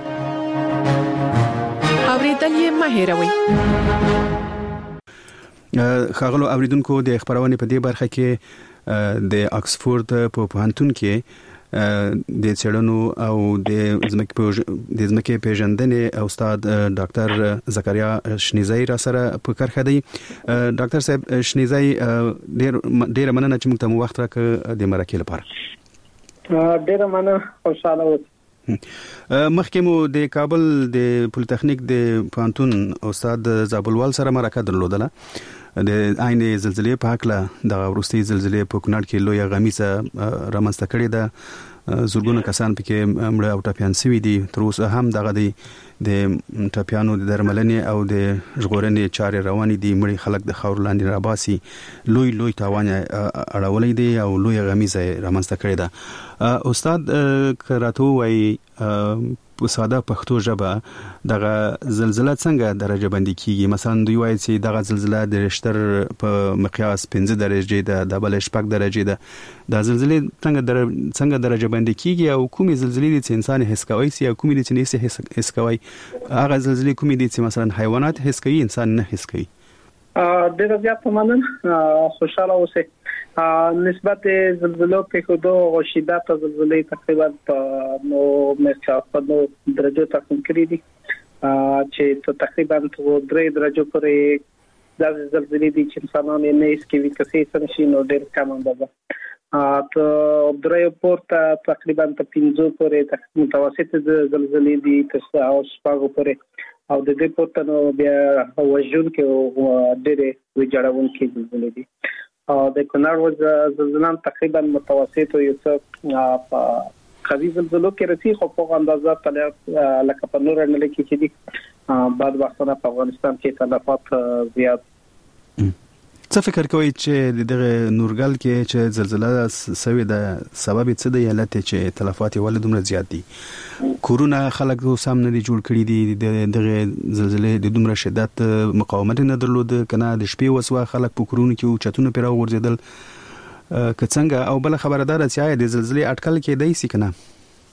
اوریدل یې مه هېروئ. ښاغلو اوریدونکو، د خبرونه په دې برخه کې د آکسفورد په پوهنتون کې د څېړنو او د ځمکې د ځمکې پیژندنې استاد ډاکټر زکریا شنیزی را سره په کرخه دی. ډاکټر صاحب شنیزی، ډېر ډېر مننه چې موږ ته وخت راکړ د مرکې لپاره. ډېر مننه، خوشاله وم. مخکې مو د کابل د پولیټیکنیک د پوهنتون استاد زابلوال سره مرکه درلودله د عین زلزلې په حق له د وروستي زلزلې په کونړ کې لوی غمیزه رامنځته کړې ده، زورګونه کسان پکې مړه او ټپيان شوي دي. تر اوسه هم دغه د ټپيانو د درملنې او د ژغورنې چارې روانې دي، مړي خلک د خاور لاندې راباسي، لوی لوی تاوان اړولې دي او لوی غمیزه رامنځته کړې ده. استاد کراته وایي په ساده پښتو ژبه دغه زلزلہ څنګه درجه بندي کیږي؟ مثلا دوی وایي چې دغه زلزلہ د رشتر په مقیاس پنځه درجه ده، د بل شپږ درجه ده. د زلزلې څنګه در... څنګه درجه بندي کیږي او کومې زلزلې دي چې انسان حس کوي سي او کومې دي چې نه حس کوي؟ هغه زلزلې کومې دي چې مثلا حیوانات حس کوي، انسان نه حس کوي؟ ډېر زیات مننه، خوشاله اوسئ. نسبت زلزلو په خودو او شدت زلزلې تقریبا په نو مخه په نو درجه تقسیم کړی دي. چې تقریبا درې درجه پورې د زلزلې دي چې انسانان یې نه اسکوي کسي سمشي نو ډېر کم اندازه ته درې پورته تقریبا ته پنځه پورې متوسط زلزلې دي تاسو او شپږ پورې او د دې پورته نو بیا وژون کې ډېر ویجاړون کې زلزلې دي او د کونړ وز زلزلې تقریبا متوسط یو څه قوي زلزلو کې رسي خو په اندازه تل لکه په نور نه لکه چې دي بعد وختونه په افغانستان کې تلفات زیات. څه فکر کوئ چې د نورګل کې چې زلزلہ سوي د سبب څه دی حالت چې تلفات ولې دومره زیات دي کورونا خلک سم نه دي جوړ کړی دي دغه زلزلې د دومره شدت مقاومت نه درلود کنه د شپې وسوه خلک په کورونا کې چتونه پیرا ورزیدل کڅنګ او بل خبردار چې د زلزلې اټکل کې دی سي کنه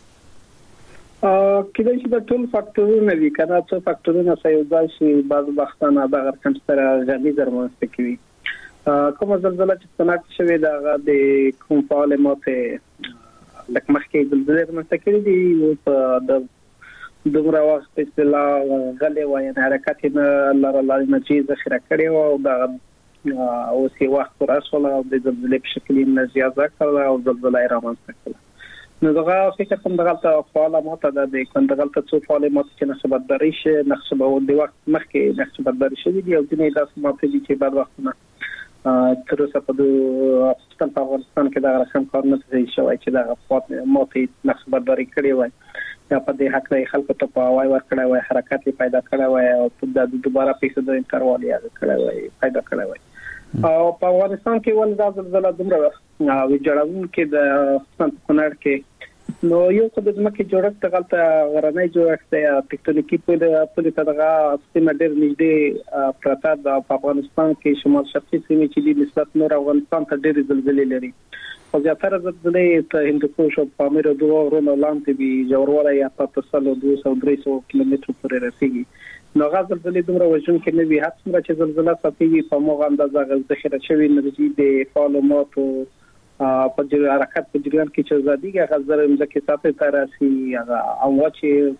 ا کله چې د ټول فاکټورونه وی کنه څو فاکټورونه سيوځای شي بعض وختونه د غرقند سره غلي درمنځ کوي کوم زلزلہ چې څنګه شوی دا د کوم فعال ماته لکه مخکې زلزلې درمنځ کوي دي او د دومره وخت اصطلاح غلې وای نه حرکت نه لاره لاره نه چې ذخیره کړي او دا او سی وخت پر اصله او د زلزلې په شکل نه زیاته کړه او زلزلې رامنځته کړه نو دا فکر کوم دغه فعال ماته د کندغلته څو فعال ماته چې نسبتداري شي نسبه او د وخت مخکې نسبتداري شي دي او د نه داس ماته دي چې بعد وختونه تر اوسه په افغانستان په افغانستان کې دا رقم کار نه کوي شوی چې دا فعال ماته نسبتداري کړي وای یا په دې حق له خلکو ته په وای ورکړی وای حرکت پیدا کړی وای او په د دوباره پیسې د انکاروالي کړی وای پیدا کړی وای او په افغانستان کې ول دا زلزلہ دومره ویجاړون کې د کونړ کې نو یو څه د ځمکې جوړښت غلطه غرنۍ جوړښت یا ټیکټونیکي په په دغه سیمه ډېر نږدې پراته د افغانستان کې شمال شرقي سیمه چې د نسبت نور افغانستان ته ډېر زلزلې لري او زیاتره زلزلې ته هندوکش او پامیر دوه ورونو لاندې به جوړوالی یا په تسلو دوه سوه درې سوه کیلومتر پورې رسیږي نو غاز زلزلې دومره وژن کې نه وي هڅه څنګه چې زلزلہ ساتي په موغه اندازه ذخیره شوی انرژي د فعالمات او په جریان حرکت په جریان کې چې زادیږي غزر مزکه ساتي تراسي هغه او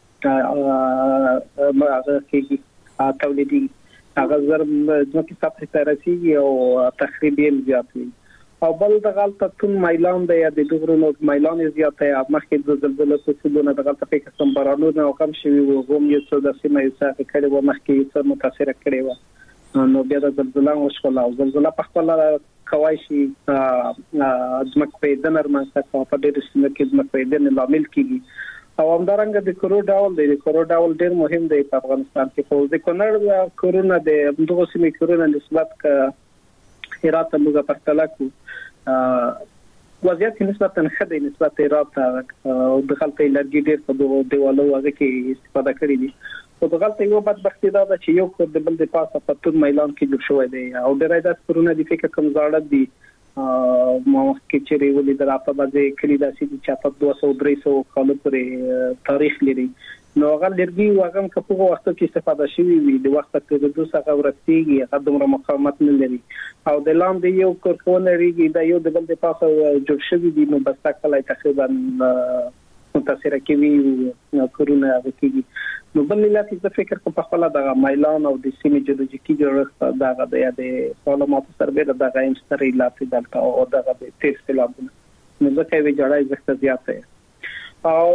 چې هغه کې تولیدي هغه زر مزکه ساتي تراسي او تخریبي زیاتوي او بل د غلطه تون مایلان د یا د دغرونو مایلان زیاته مخکې د زلزلې په سبونه د غلطه په قسم بارانو نه کم شوی و هم یو څه د سیمه یو څه کړي و مخکې څه متاثر کړي و نو بیا د زلزلې وشول او زلزلہ په خپل کوي شي ځمکه په دنر منځ په ډېر سیمه کې ځمکه په دنر لامل کیږي او همدارنګه د کورو ډول د کورو ډول ډېر مهم دی په افغانستان کې خو د کونړ کورونا د دغه سیمه کورونا نسبت ک هرات موږ پرتله کو وضعیت نسبتا خدای نسبت هرات او د خلکو لرګي ډېر په دغه دیوالو هغه کې استفاده کړې دي او د غلطي یو بدبختی دا چې یو کور د بل د پاسه په تور میلان کې جوړ شوی دی او د رایدات پرونه د فکر کم زړه دي مو کې چې ریولې د راپا باندې کلی داسې چې په دوه سوه درې سوه کال پورې تاریخ لري نو هغه لرګي واغم کپو وخت کې استفاده شوی وي د وخت کې د دوه څخه ورستيږي هغه دومره مقاومت نه لري او د لاندې یو کور کونه ریږي دا یو د بل د پاسه جوړ شوی دی نو بس تکلای تقریبا متاثر کوي او کورونا کوي نو بل ملت د فکر په خپل د مایلان او د سیمې جیولوژیکي جوړښت دغه د معلوماتو سره د غاینستري لاته دلته او دغه د تیر سیلابونه نو ځکه وی جوړای زښت زیاته او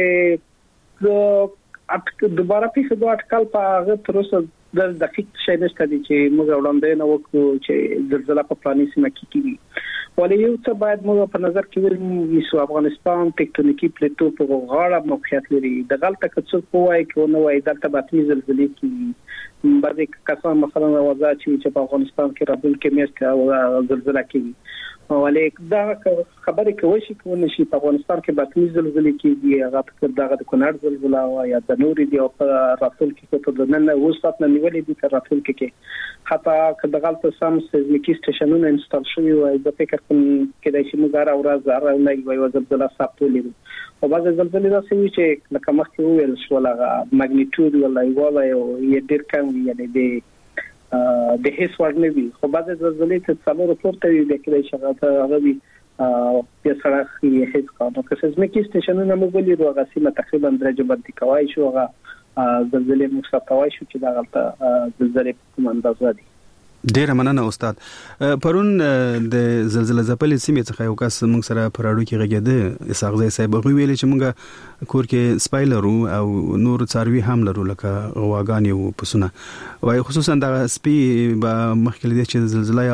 د اټک دوباره په دوه اټکل په هغه تر اوسه د دقیق شې نشته دي چې موږ وړاندې نه وکړو چې زلزلہ په پلاني سیمه کې کیږي ولې یو څه باید موږ په نظر کې ونیسو افغانستان ټیکټونیکي پلیټو په غاړه موقعیت لري د غلطه کڅو کوی کې نو وای دلته باطنی زلزلې کې بعضی کسان مثلا وضع چې په افغانستان کې رابل کې میاشت زلزلہ کوي ولې دا خبره کوي چې کوم شي په افغانستان کې باطنی زلزلې کېږي هغه دغه د کونړ زلزلہ او یا د نوري دی او په راتل کې په نن وسط نه نیولې دي تر راتل کې حتی کله غلطه سم سیزمیکي سټیشنونه انسټال شوی وای د فکر کوم کې د شمګار او راز راو نه وي زلزلہ ثابتولې او بعض زلزلې دا سوي چې لکه مخکې ویل شو لغه ماګنیټیود ولا یواله او یې ډیر کم وي یعنی د د هیڅ ورنه وي خو بعض زلزلې ته څلور پورته وي د کله شغاته هغه وي په سره یې هیڅ کانو که سیزمیکي سټیشنونه موږ ولې روغه سیمه تقریبا درجه باندې کوي شو هغه زلزلې مستوي شو چې دا غلطه زلزلې په اندازه دي. ډیره مننه استاد. پرون د زلزلې ځپلې سیمې څخه یو کس موږ سره پراړو کې غږیده اساغزي صاحب غوي ویل چې موږ کور کې سپایلرو او نور څاروي هم لرو لکه غواګان او پسونه وای خصوصا د سپي په مخکې لدې چې زلزلې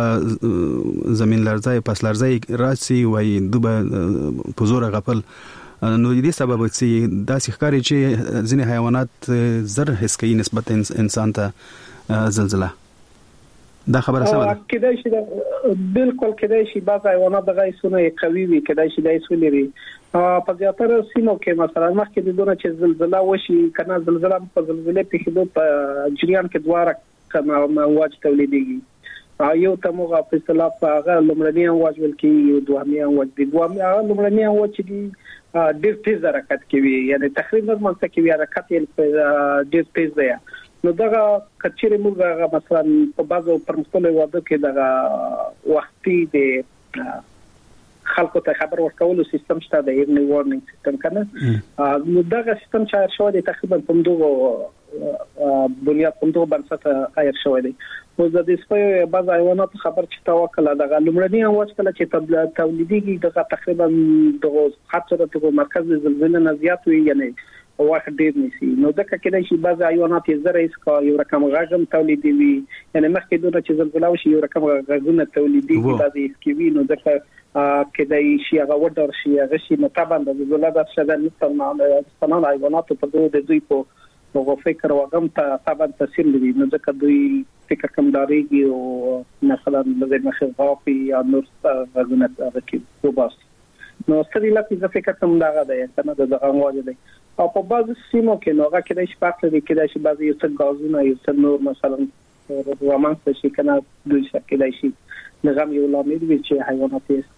یا زمين لرزای پس لرزای راسي وای دوبه پزور غپل نو دې سبب چې داسې ښکاري چې ځینې حیوانات زر حس کوي نسبت انسان ته زلزلہ. دا خبره سمه ده؟ کېدای شي بالکل کېدای شي بعض حیوانات د غیسونه قوي وي کېدای شي دای سولري په زیاتره سیمو کې مثلا مخکې د دونه چې زلزلہ وشي کنه زلزلہ په زلزلې په خدو په جریان کې دواره کما امواج تولیدېږي یو تمغه په اصطلاح هغه لمړنی امواج ولکې یو دوامي امواج دي دوامي هغه لمړنی امواج دي ډېر تیز حرکت کوي یعنی تقریبا مونږ کې حرکت یې ډېر تیز دی. نو دغه کچېره موږ مثلا په بازو پرمختللو وادو کې دغه وختي د خلکو ته خبر ورکولو سیستم شته د ایرنی وارنینګ سیستم کنه نو دغه سیستم چې هر شوی دی تقریبا په دوه بنیاد په دوه بنسټ ایر شوی دی. نو د دې سپیو بعض حیوانات خبر چې توکل دغه لمړنی امواج کله چې تولیدېږي دغه تقریبا دغه خطر ته مرکز زلزلې نه زیات وي یعنی واحد ډیر نشي نو دغه کېدای شي بعض حیوانات یې زره اسکا یو رقم غاغم تولیدوي یعنی مخکې دوه چې زلزلہ وشي یو رقم غاغونه تولیدوي بعضی اسکوي نو دغه کېدای شي هغه وډر شي هغه شي نو طبعا د زلزلہ د شدت نسبت استعمال حیوانات په دوه د دوی په هغه فکر وغم ته طبعا تاثیر لري نو ځکه دوی فکر کم داريږي او مثلا د مخه غافي یا نور غاغونه راکې وباسي نو ستړي لکه ځکه فکر کم داغه دی کنه دغه امواج دی او په بعض سیمو کې نو هغه کې د شپږ لري کې د شي بعض یو څه غازونه یو څه نور مثلا رومان څه شي کنه دوی څه کې د شي نظام یو لامل وي چې حیوانات یې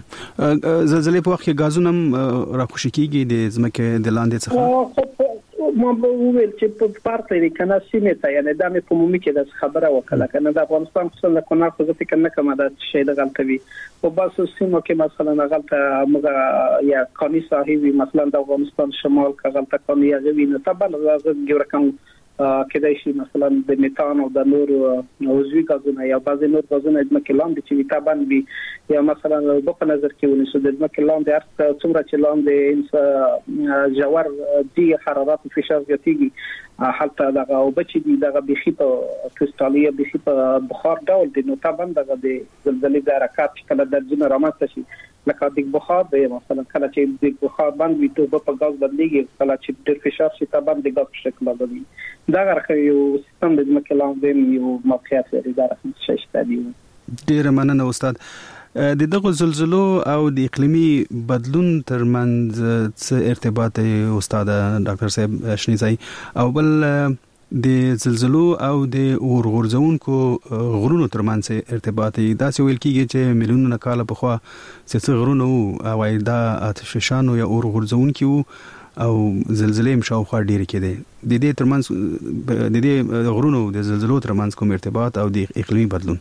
زلزلې په وخت کې غازونه راخوشي کیږي د ځمکې د لاندې څخه ما به ویل چې په پارت لري کنه سیمه ته یعنی د مې په مومي کې د خبره وکړه کنه د افغانستان څخه د کنه خو ځکه کنه کومه د شی د غلطوي په باسو سیمو کې مثلا غلطه موږ یا قانوني صاحب مثلا د افغانستان شمال کا غلطه قانوني غوي نه تبل غوږ رقم کېدای شي مثلا د میتان او د نور عضوي غازونه یا بعض نور غازونه د مکلام د چې تابان بي یا مثلا په نظر کې ونیسو د مکلام د ارث څومره چې لاندې انس جوار دي حرارت فشار زیاتېږي حتی دغه او بچي دي دغه بخي په کریستاليه بخي په بخار ډول دي نو طبعا دغه د زلزلې د حرکت کله د جن رامات شي لکه د بخار د مثلا کله چې د بخار باندې ته په غاز بدلېږي کله چې د فشار شي طبعا د غاز شکل بدلېږي دا غره یو سیستم د مکلام د یو موقعیت لري دا رقم شي شته دی. ډیر مننه استاد. د دغه زلزلو او د اقلیمي بدلون ترمنځ څه ارتباط استاد ډاکټر صاحب شنیزای او بل د زلزلو او د اورغورځونکو غرونو ترمنځ ارتباط دا څه ویل کیږي چې میلیونونه کاله په خوا څه غرونه او دا آتشفشانو یا اورغورځونکو او زلزلې مشاوخه ډیر کېده د دې ترمنځ د دې غرونو د زلزلو ترمنځ کوم ارتباط او د اقلیمي بدلون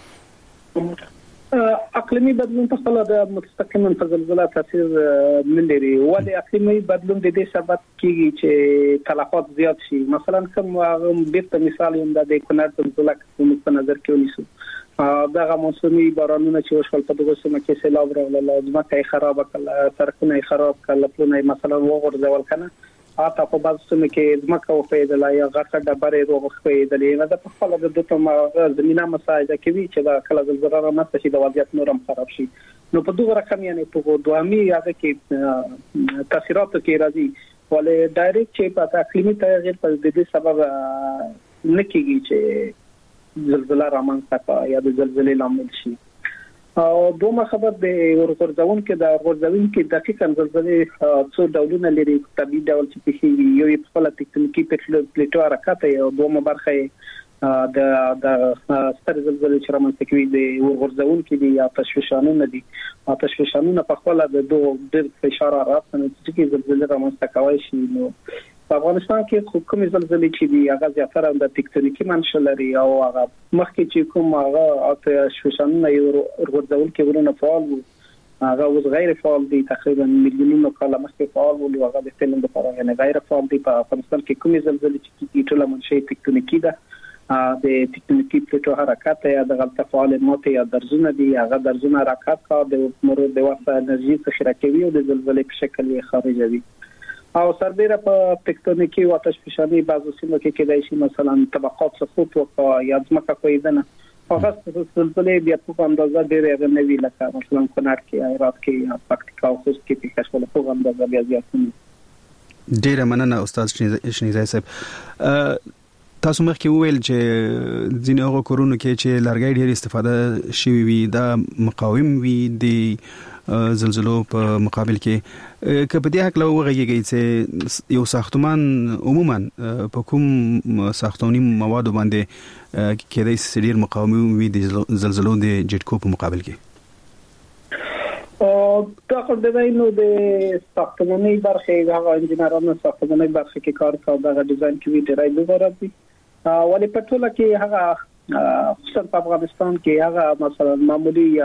اقلیمي بدلون په خپل د مستقیما په زلزلہ تاثیر نه لري ولې اقلیمي بدلون د دې سبب کیږي چې تلفات زیات شي مثلا کوم بیرته مثال یم د کنړ زلزلہ په نظر کې ونیسو دغه موسمي بارانونه چې وشول په دغه سیمه کې سیلاب راغله ځمکه خراب کړه سرکونه خراب کړه پلونه مثلا وغورځول کنه اته په بعض سیمه کې ځمکه وفیدله یا غټه ډبرې وغوښتلې نه د په خپل د دوه زمينه مساعده کوي چې دا کله زلزلہ رامنځته شي د وضعیت نورم خراب شي نو په دغه رقم یعنی په دوامي یاد کې تاثیرات کې راځي ولې ډایرکټ چې په اقلیمي تغیر په دې سبب نه کیږي چې زلزلہ رامنځته یا د زلزلې لامل شي او دومره خبر د ورغورځون کې د ورغورځون کې دقیقاً زلزلې څو ډولونه لري طبيعي ډول چې په یو یو خپل تکتونیکی پلیټو حرکت او دومره برخه د د ستر زلزلې چې رامنځته کوي د ورغورځون کې دي یا تشویشانونه دي او تشویشانونه په خپل د دوه ډېر فشار راځي چې زلزلې رامنځته کوي شي نو په افغانستان کې کومې زلزلې چې دي هغه زیاتره د تکتونیکی منشأ لري او هغه مخکې چې کوم هغه تشویشانونه یو ورغورځول کې ورونه فعال وو هغه اوس غیر فعال دي تقریبا میلیونونو کاله مخکې فعال بولو هغه د فلم لپاره یعنی غیر فعال دي په افغانستان کې کومې زلزلې چې ټوله منشأ ټکټونیکي ده د ټکټونیکي پلیټو حرکت یا د غلطه فعالیت یا درزونه دي هغه درزونه حرکت کا د مرور د واسطه انرژي ذخیره کوي او د زلزلې په شکل یې خارجوي او سربېره په ټکټونیکي او آتش فشاني بعضو سیمو کې کېدای شي مثلا طبقات سقوط او یا ځمکه کویدنه هغه زلزلې بیا په اندازه ډېرې غنوي لکه مثلا کونړ کې هرات کې یا پکتیکا او خوست کې په کښول په اندازه بیا زیاتونه ډېر مننه استاد شنیزای صاحب تاسو مخکې وویل چې ځینې هغه کورونو کې چې لرګي ډېر استفاده شوی وي دا مقاوم وي د زلزلو په مقابل کې که په دې حق له وغږیږي چې یو ساختمان عموما په کوم ساختماني موادو باندې کېدای شي ډېر مقاوم وي د زلزلو د جټکو په مقابل کې او دا خو د وینو د ساختماني برخې هغه انجنیرانو ساختماني برخې کې کار کوي دا ډیزاین کوي ډیرای دوه دي ولې په ټوله کې هغه خصوصا په افغانستان کې هغه مثلا معمولی یا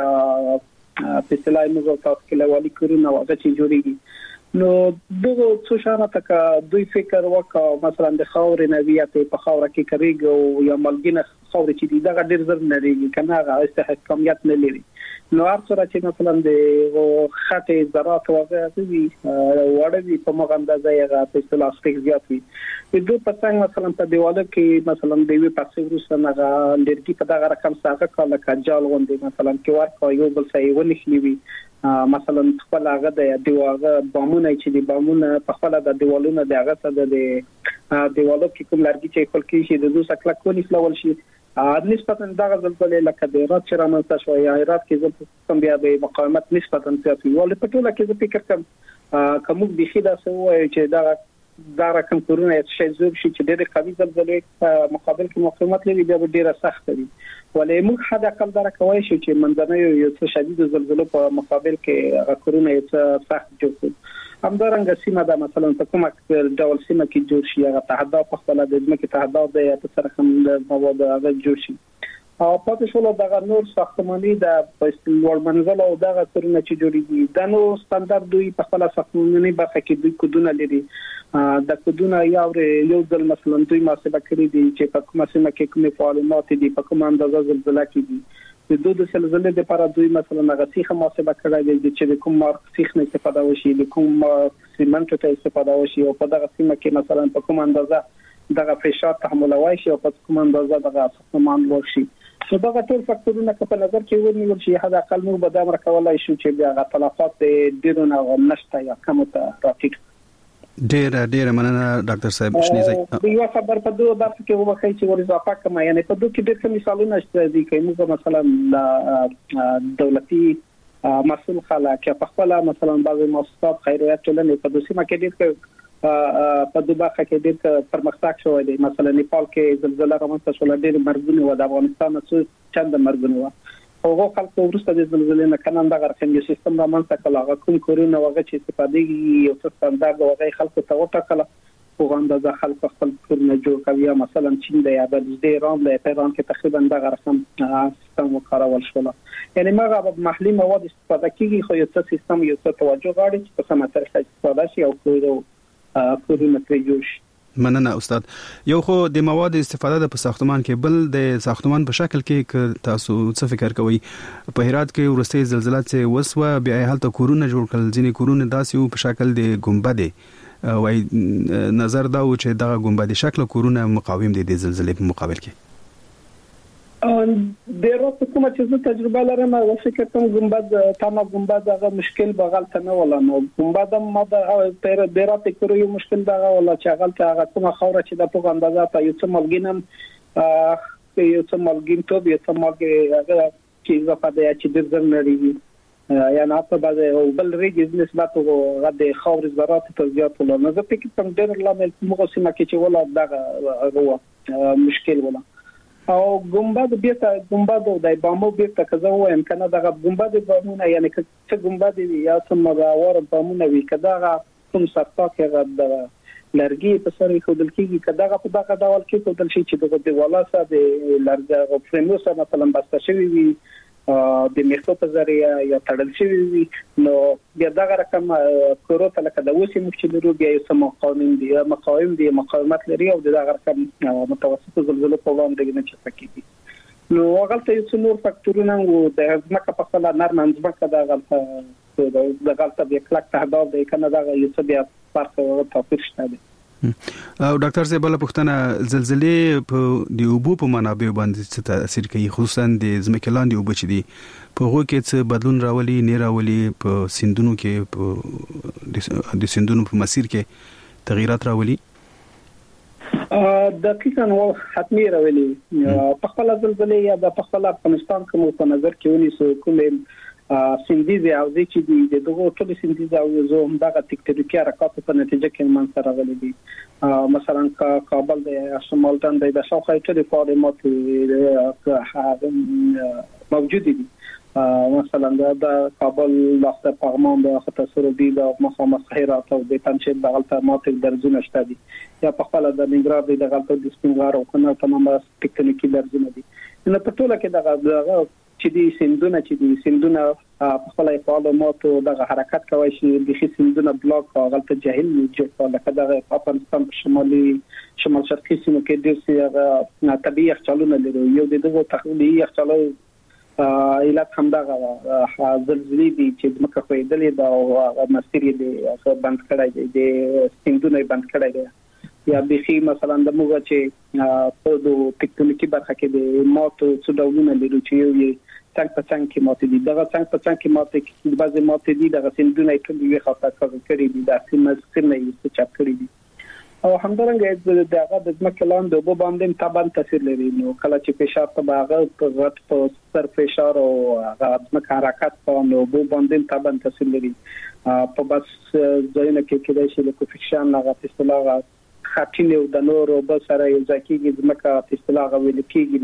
په سلای موږ تاسو کې لوالي کورونه هغه چې جوړیږي نو دغه څه شانه تک دوی فکر وکاو مثلا د خاورې نویات په خاور کې کوي او یا ملګینه خاورې چې دا ډېر زر نه لري کنه هغه استحکامیت نه لري نو ارڅه چې مثلا د خټې ذرات واغوي وړوي په مغه اندازه یې غاټه پلاستیک زیات وي د دوه پسنګ مثلا په دیواله کې مثلا د وی پاسې ورسره نه لرګي په دغه رقم ساغه کاله کجال غوندي مثلا کې ورکو یو بل ځای ونخلي وي مثلا خپل هغه د دیواله بامونه چې د بامونه په خپل د دیوالونو د هغه څخه د دیوالو کې کوم لرګي چې خپل کې شي د دوه سکلا کولی فلول شي نسبتا دغه زلزلې لکه د هرات چې رامنځته شوی یا هرات کې زلزلې کم بیا د مقاومت نسبتا زیات وي ولې په ټوله کې زه فکر کوم کوم د خیدا سوې چې دا دا رقم کورونه چې زوب شي چې د قوي زلزلې مقابل کې مقاومت لري بیا ډیره سخت وي ولې موږ حد اقل درکوي شي چې منځنۍ یو څه شدید زلزلې په مقابل کې کورونه یې سخت جوړ همدارنګه سیمه دا مثلا په کومه ډول سیمه کې جوړ شي هغه تهداب په خپل د ځمکې تهداب دی په سره کوم مواد هغه جوړ شي او پاتې شول دغه نور ساختماني د لوړ منزل او دغه کورونه چې جوړیږي د نو ستاندرد دوی په خپل ساختماني برخه کې دوی کودونه لري د کودونه یو یو ځل مثلا دوی محاسبه کړی دي چې په کومه سیمه کې کومه فعالیت دي په کومه اندازه زلزلہ کې دي د دوه د زلزلې لپاره دوی مثلا هغه سیخه محاسبه کړی دي چې د کوم مارک سیخ نه استفاده وشي د کوم سیمنټ ته استفاده وشي او په دغه سیمه کې مثلا په کوم اندازه دغه فشار تحمل وای شي او په کوم اندازه دغه ساختمان لوړ شي نو دغه ټول فاکتورونه په نظر کې ونیول شي حد اقل موږ به دا مرکولای شو چې بیا غ تلفات ډیرونه او نشته یا کم ته راټیټ ډیر ډیر مننه ډاکټر صاحب شنیزای یو خبر په دوه برخه کې وبخښي چې ورته اضافه کوم یعنی په دوه کې ډېر مثالونه شته دي چې موږ مثلا دولتي مسؤل خلک په خپل مثلا بعضي مؤسسات خیریه ټولنې په دوه سیمه کې ډېر په دوه برخه کې ډېر پرمختګ شوی دی مثلا نیپال کې زلزلہ رامنځته شول ډېر مرګونه و د افغانستان څخه چند مرګونه و هغه خلک ورسته د زلزلې نه کنه دغه رقم یو سیستم رامنځته کړل هغه کوم کورونه وغه چې استفاده یو څه ستاندرد وغه خلکو ته وټاکل هغه اندازه خلک خپل کورونه جوړ کوي مثلا چین د یا د ایران د ایران کې تقریبا دغه رقم سیستم وکړول شول یعنی مغه محلي مواد استفاده کیږي خو یو څه سیستم یو څه توجه غواړي چې په سمه طریقه استفاده شي او کورونه پرې جوړ شي مننه استاد یو خو د مواد استفاده په ساختمان کې بل د ساختمان په شکل کې تاسو څه فکر کوئ په هرات کې ورسته زلزلہ چې وسوه بیا هلته کورونه جوړ کړل ځینې کورونه داسې په شکل د ګمبد وای نظر دا و چې دغه ګمبد شکل کورونه مقاوم دي د زلزلې په مقابل کې د راته کومه چې تجربه لرم او فکر کوم ګمبد تمام ګمبد هغه مشکل بغلط نه ولا نو ګمبد ما د تیر د راته کړو یو مشکل دا ولا چې غلط هغه کومه خوره چې د په اندازه ته یو څه ملګینم یو څه ملګین ته یو څه ملګی هغه چې اضافه دی چې د زر نړۍ یا نه په بده او بل ریګ نسبت او غد خور زرات ته زیات ولا نو زه فکر کوم ډېر لامل موږ سیمه کې چې ولا دغه هو مشکل ولا او ګمبد بیرته ګمبد د بامو بیرته کزه وایم کنه دغه ګمبد بامونه یعنی چې ګمبد یا څه مغاور بامونه وی کداغه کوم سرتا کې د لرګي په سر خو دل کېږي کداغه په دغه ډول کې په دل شي چې دغه دیواله سره د لرګي فريمو سره مثلا بسته شوی وي د میخو په ذریعہ یا تړل شوی وي نو بیا دا رقم کورو ته لکه د اوسې مخچلرو بیا یو مقاوم دي مقاوم دي مقاومت لري او دا رقم متوسط زلزلې په وړاندې نه چپکیږي نو هغه څه نور فاکتورونه وو د ځمکه په خلا نرم ځمکه دا غلطه د غلطه بیا کلک تهداب دی کنه دا یو څه بیا فرق او توپیر شته دي او ډاکټر صاحب بل پوښتنه زلزلې په د اوبو په منابع باندې څه تاثیر کوي خصوصا د ځمکې لاندې اوبه چې دي په هغه کې څه بدلون راولي نه راولي په سیندونو کې په د سیندونو په مسیر کې تغیرات راولي دقیقاً و حتمی راولي په خپل زلزلې یا د خپل افغانستان کوم په نظر کې ونیسو کوم سندیزي او د چې د دغه ټول سندیزي او زوم دغه تکتونیکي حرکات په نتیجه کې منځ راغلي دي مثلا کابل د شمال تند د شاوخوا ټول فعالیت موجود دي مثلا د کابل لاست پغمان د خطر سرودي د مخامخ خیرات او د پنځه د غلطه ماته درزونه شته دي یا په خپل د ننګرهار د غلطه د سپینغار او کنه تمام تکتونیکي درزونه دي نو په ټوله کې دغه چې دي سندونه چې دي سندونه په خپل فعالیت دغه حرکت کوي چې د خې سندونه بلاک او غلطه جاهل جوړ لکه دغه افغانستان په شمالي شمال شرقي سیمو کې ډېر څه طبيعي یخچالونه لري یو دغه تخلیقي یخچالو علت هم دغه زلزلې دي چې مکه خویدلې دا مسیر دي بند کړای دي د سندونه بند کړای دي یا بخي مثلا د موږ چې په د ټیکټونیکي برخه کې د ماتو څو ډولونه لري چې یو یې څنګه په څنګه کې ماته دي دغه څنګه په څنګه کې ماته کې بعضي ماته دي دغه سندونه ټول یو خاطر کړی دي د سیمه سیمه یې چاپ کړی دي او همدارنګه دغه د ځمکې لاندې په باندې تابان تاثیر لري نو کله چې فشار په باغ په غټ په سر فشار او ځمکه حرکت په نو په باندې تابان تاثیر لري په بس ځایونه کې کې د شي له کوفیشن هغه اصطلاح خاطینه او د نور او بل سره یو ځکیږي ځمکه اصطلاح ویل کېږي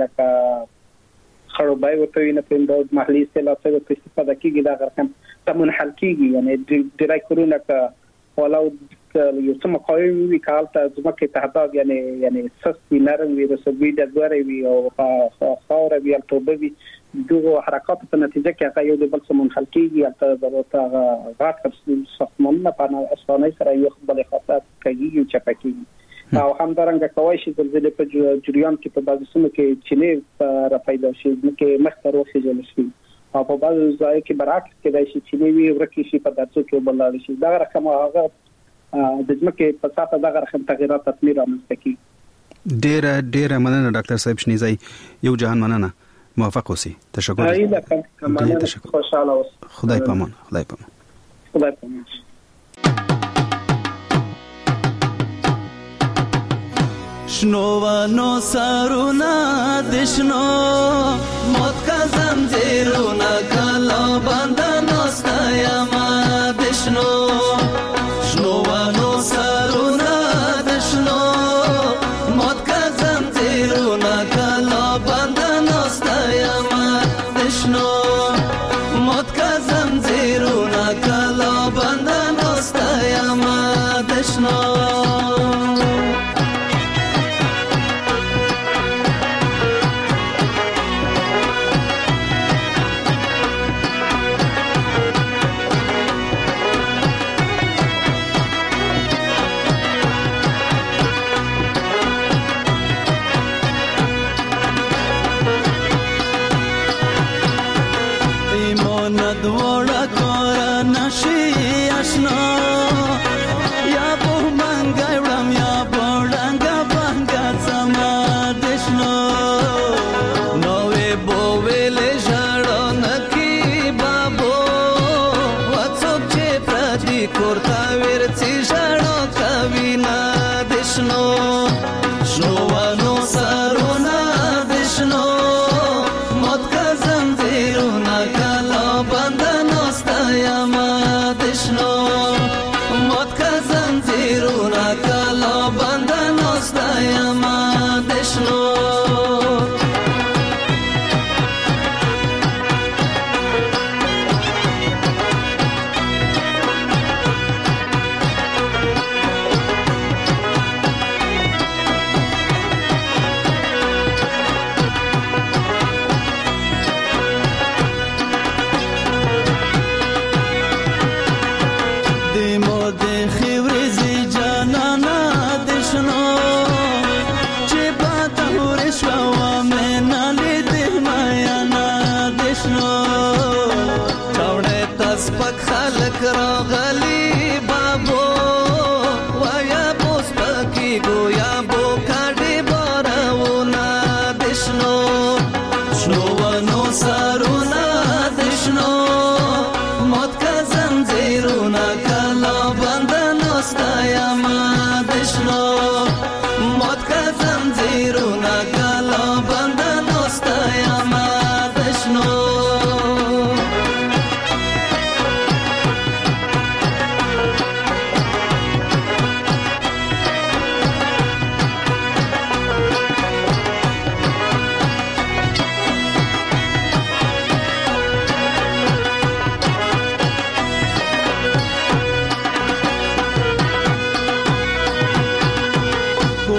لکه خرابای ورته نه پېندو محلي اصطلاح څخه په استفاده کېږي دا رقم تمون حل کېږي یعنی ډیرای کورونه که ولو یو څه مقاوم وي کالته ځمکه تهداب یعنی یعنی سستي نرم وي رسوي د غوړې وي او خاور وي او توبه وي دغه حرکت په نتیجه کې هغه یو د بل څه منحل کېږي البته ضرورت هغه غاټ ساختمانونه په اسانۍ سره یو بل خاطر کوي او چپکیږي او همدارنګه کوي چې زلزلې په جریان کې په بعضو سیمو کې چینه را پیدا شي چې مخکې وروخیږي شي او په بعضو ځایو کې برعکس کې د شي چینه وی ورکی شي په داسو کې بلل شي دا رقم هغه د ځمکې په ساته دا رقم تغیرات تطمیر رامنځته کوي ډیر ډیر مننه ډاکټر صاحب شنیزای یو جهان مننه موافق اوسئ تشکر ډیر تشکر خوشاله اوسئ خدای پامان خدای پامان خدای پامان شنوانو سارونا دشنو موت کا زنجیرونا کلا بندانو ستایما دشنو شنوانو سارونا دشنو موت کا زنجیرونا کلا بندانو ستایما دشنو موت کا زنجیرونا کلا بندانو ستایما دشنو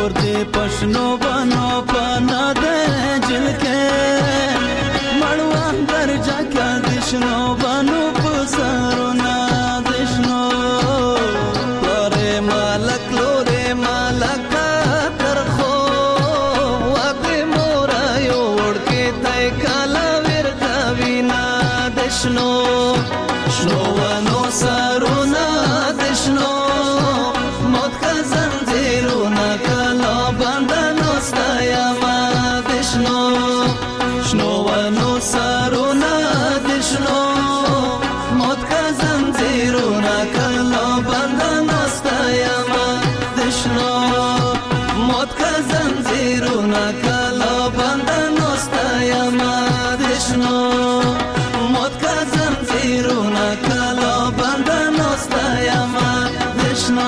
کور دې پښنو بنو پنا دې جل کې مړوان درجا کا دشنو بنو پسرونا دشنو لورې مالک لورې مالک ترخو واګې مورا یو ورکې تای کالا ور کا وینا دشنو شنو ونو سرونا دشنو موت کا زنجیرونا کلا بندنو ستایا ما دشنو شنو ونو سرونا دشنو موت کا زنجیرونا کلا بندنو ستایا ما دشنو موت کا زنجیرونا کلا بندنو ستایا ما دشنو موت کا زنجیرونا کلا بندنو ستایا ما دشنو.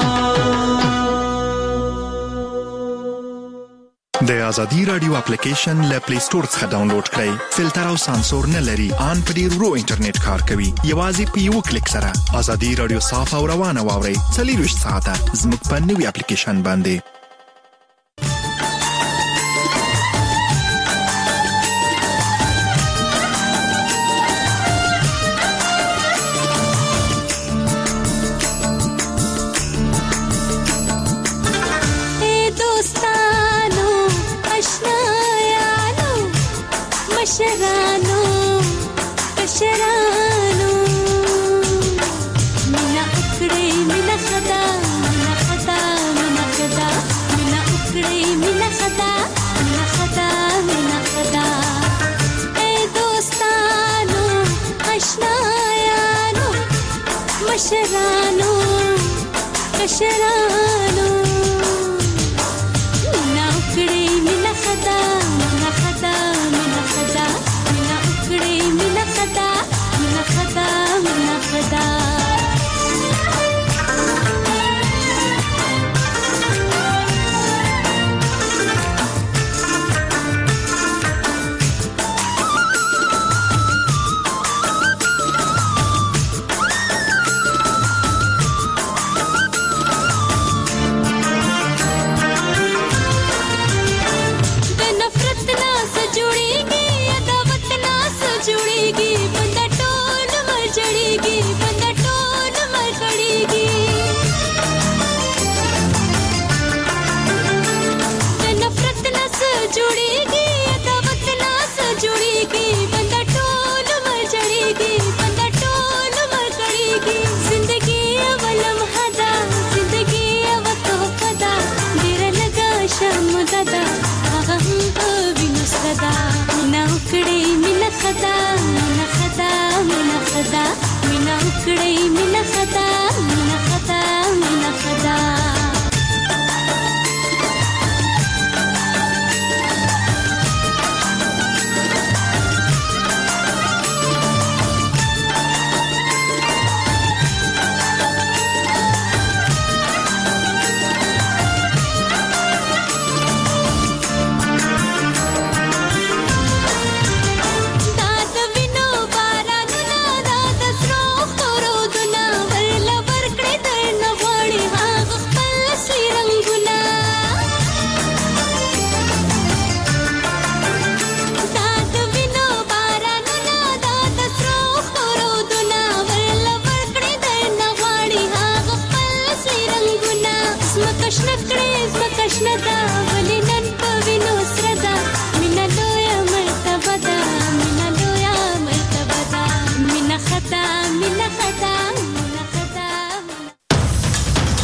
د ازادي رادیو اپلیکیشن له پلی سٹور څخه ډاونلوډ کړئ. فلټر او سانسور نه لري. ان په ډیر ورو انټرنیټ کار کوي. یوازې په یو کلیک سره ازادي رادیو صاف او روانه واورئ. څلور ساعته زموږ په نوي اپلیکیشن باندې. مشرانو مشرانو مینا اکړې مینا خدا مینا خدا مینا خدا مینا اکړې مینا خدا مینا خدا مینا خدا اے دوستانو آشنایانو مشرانو مشرانو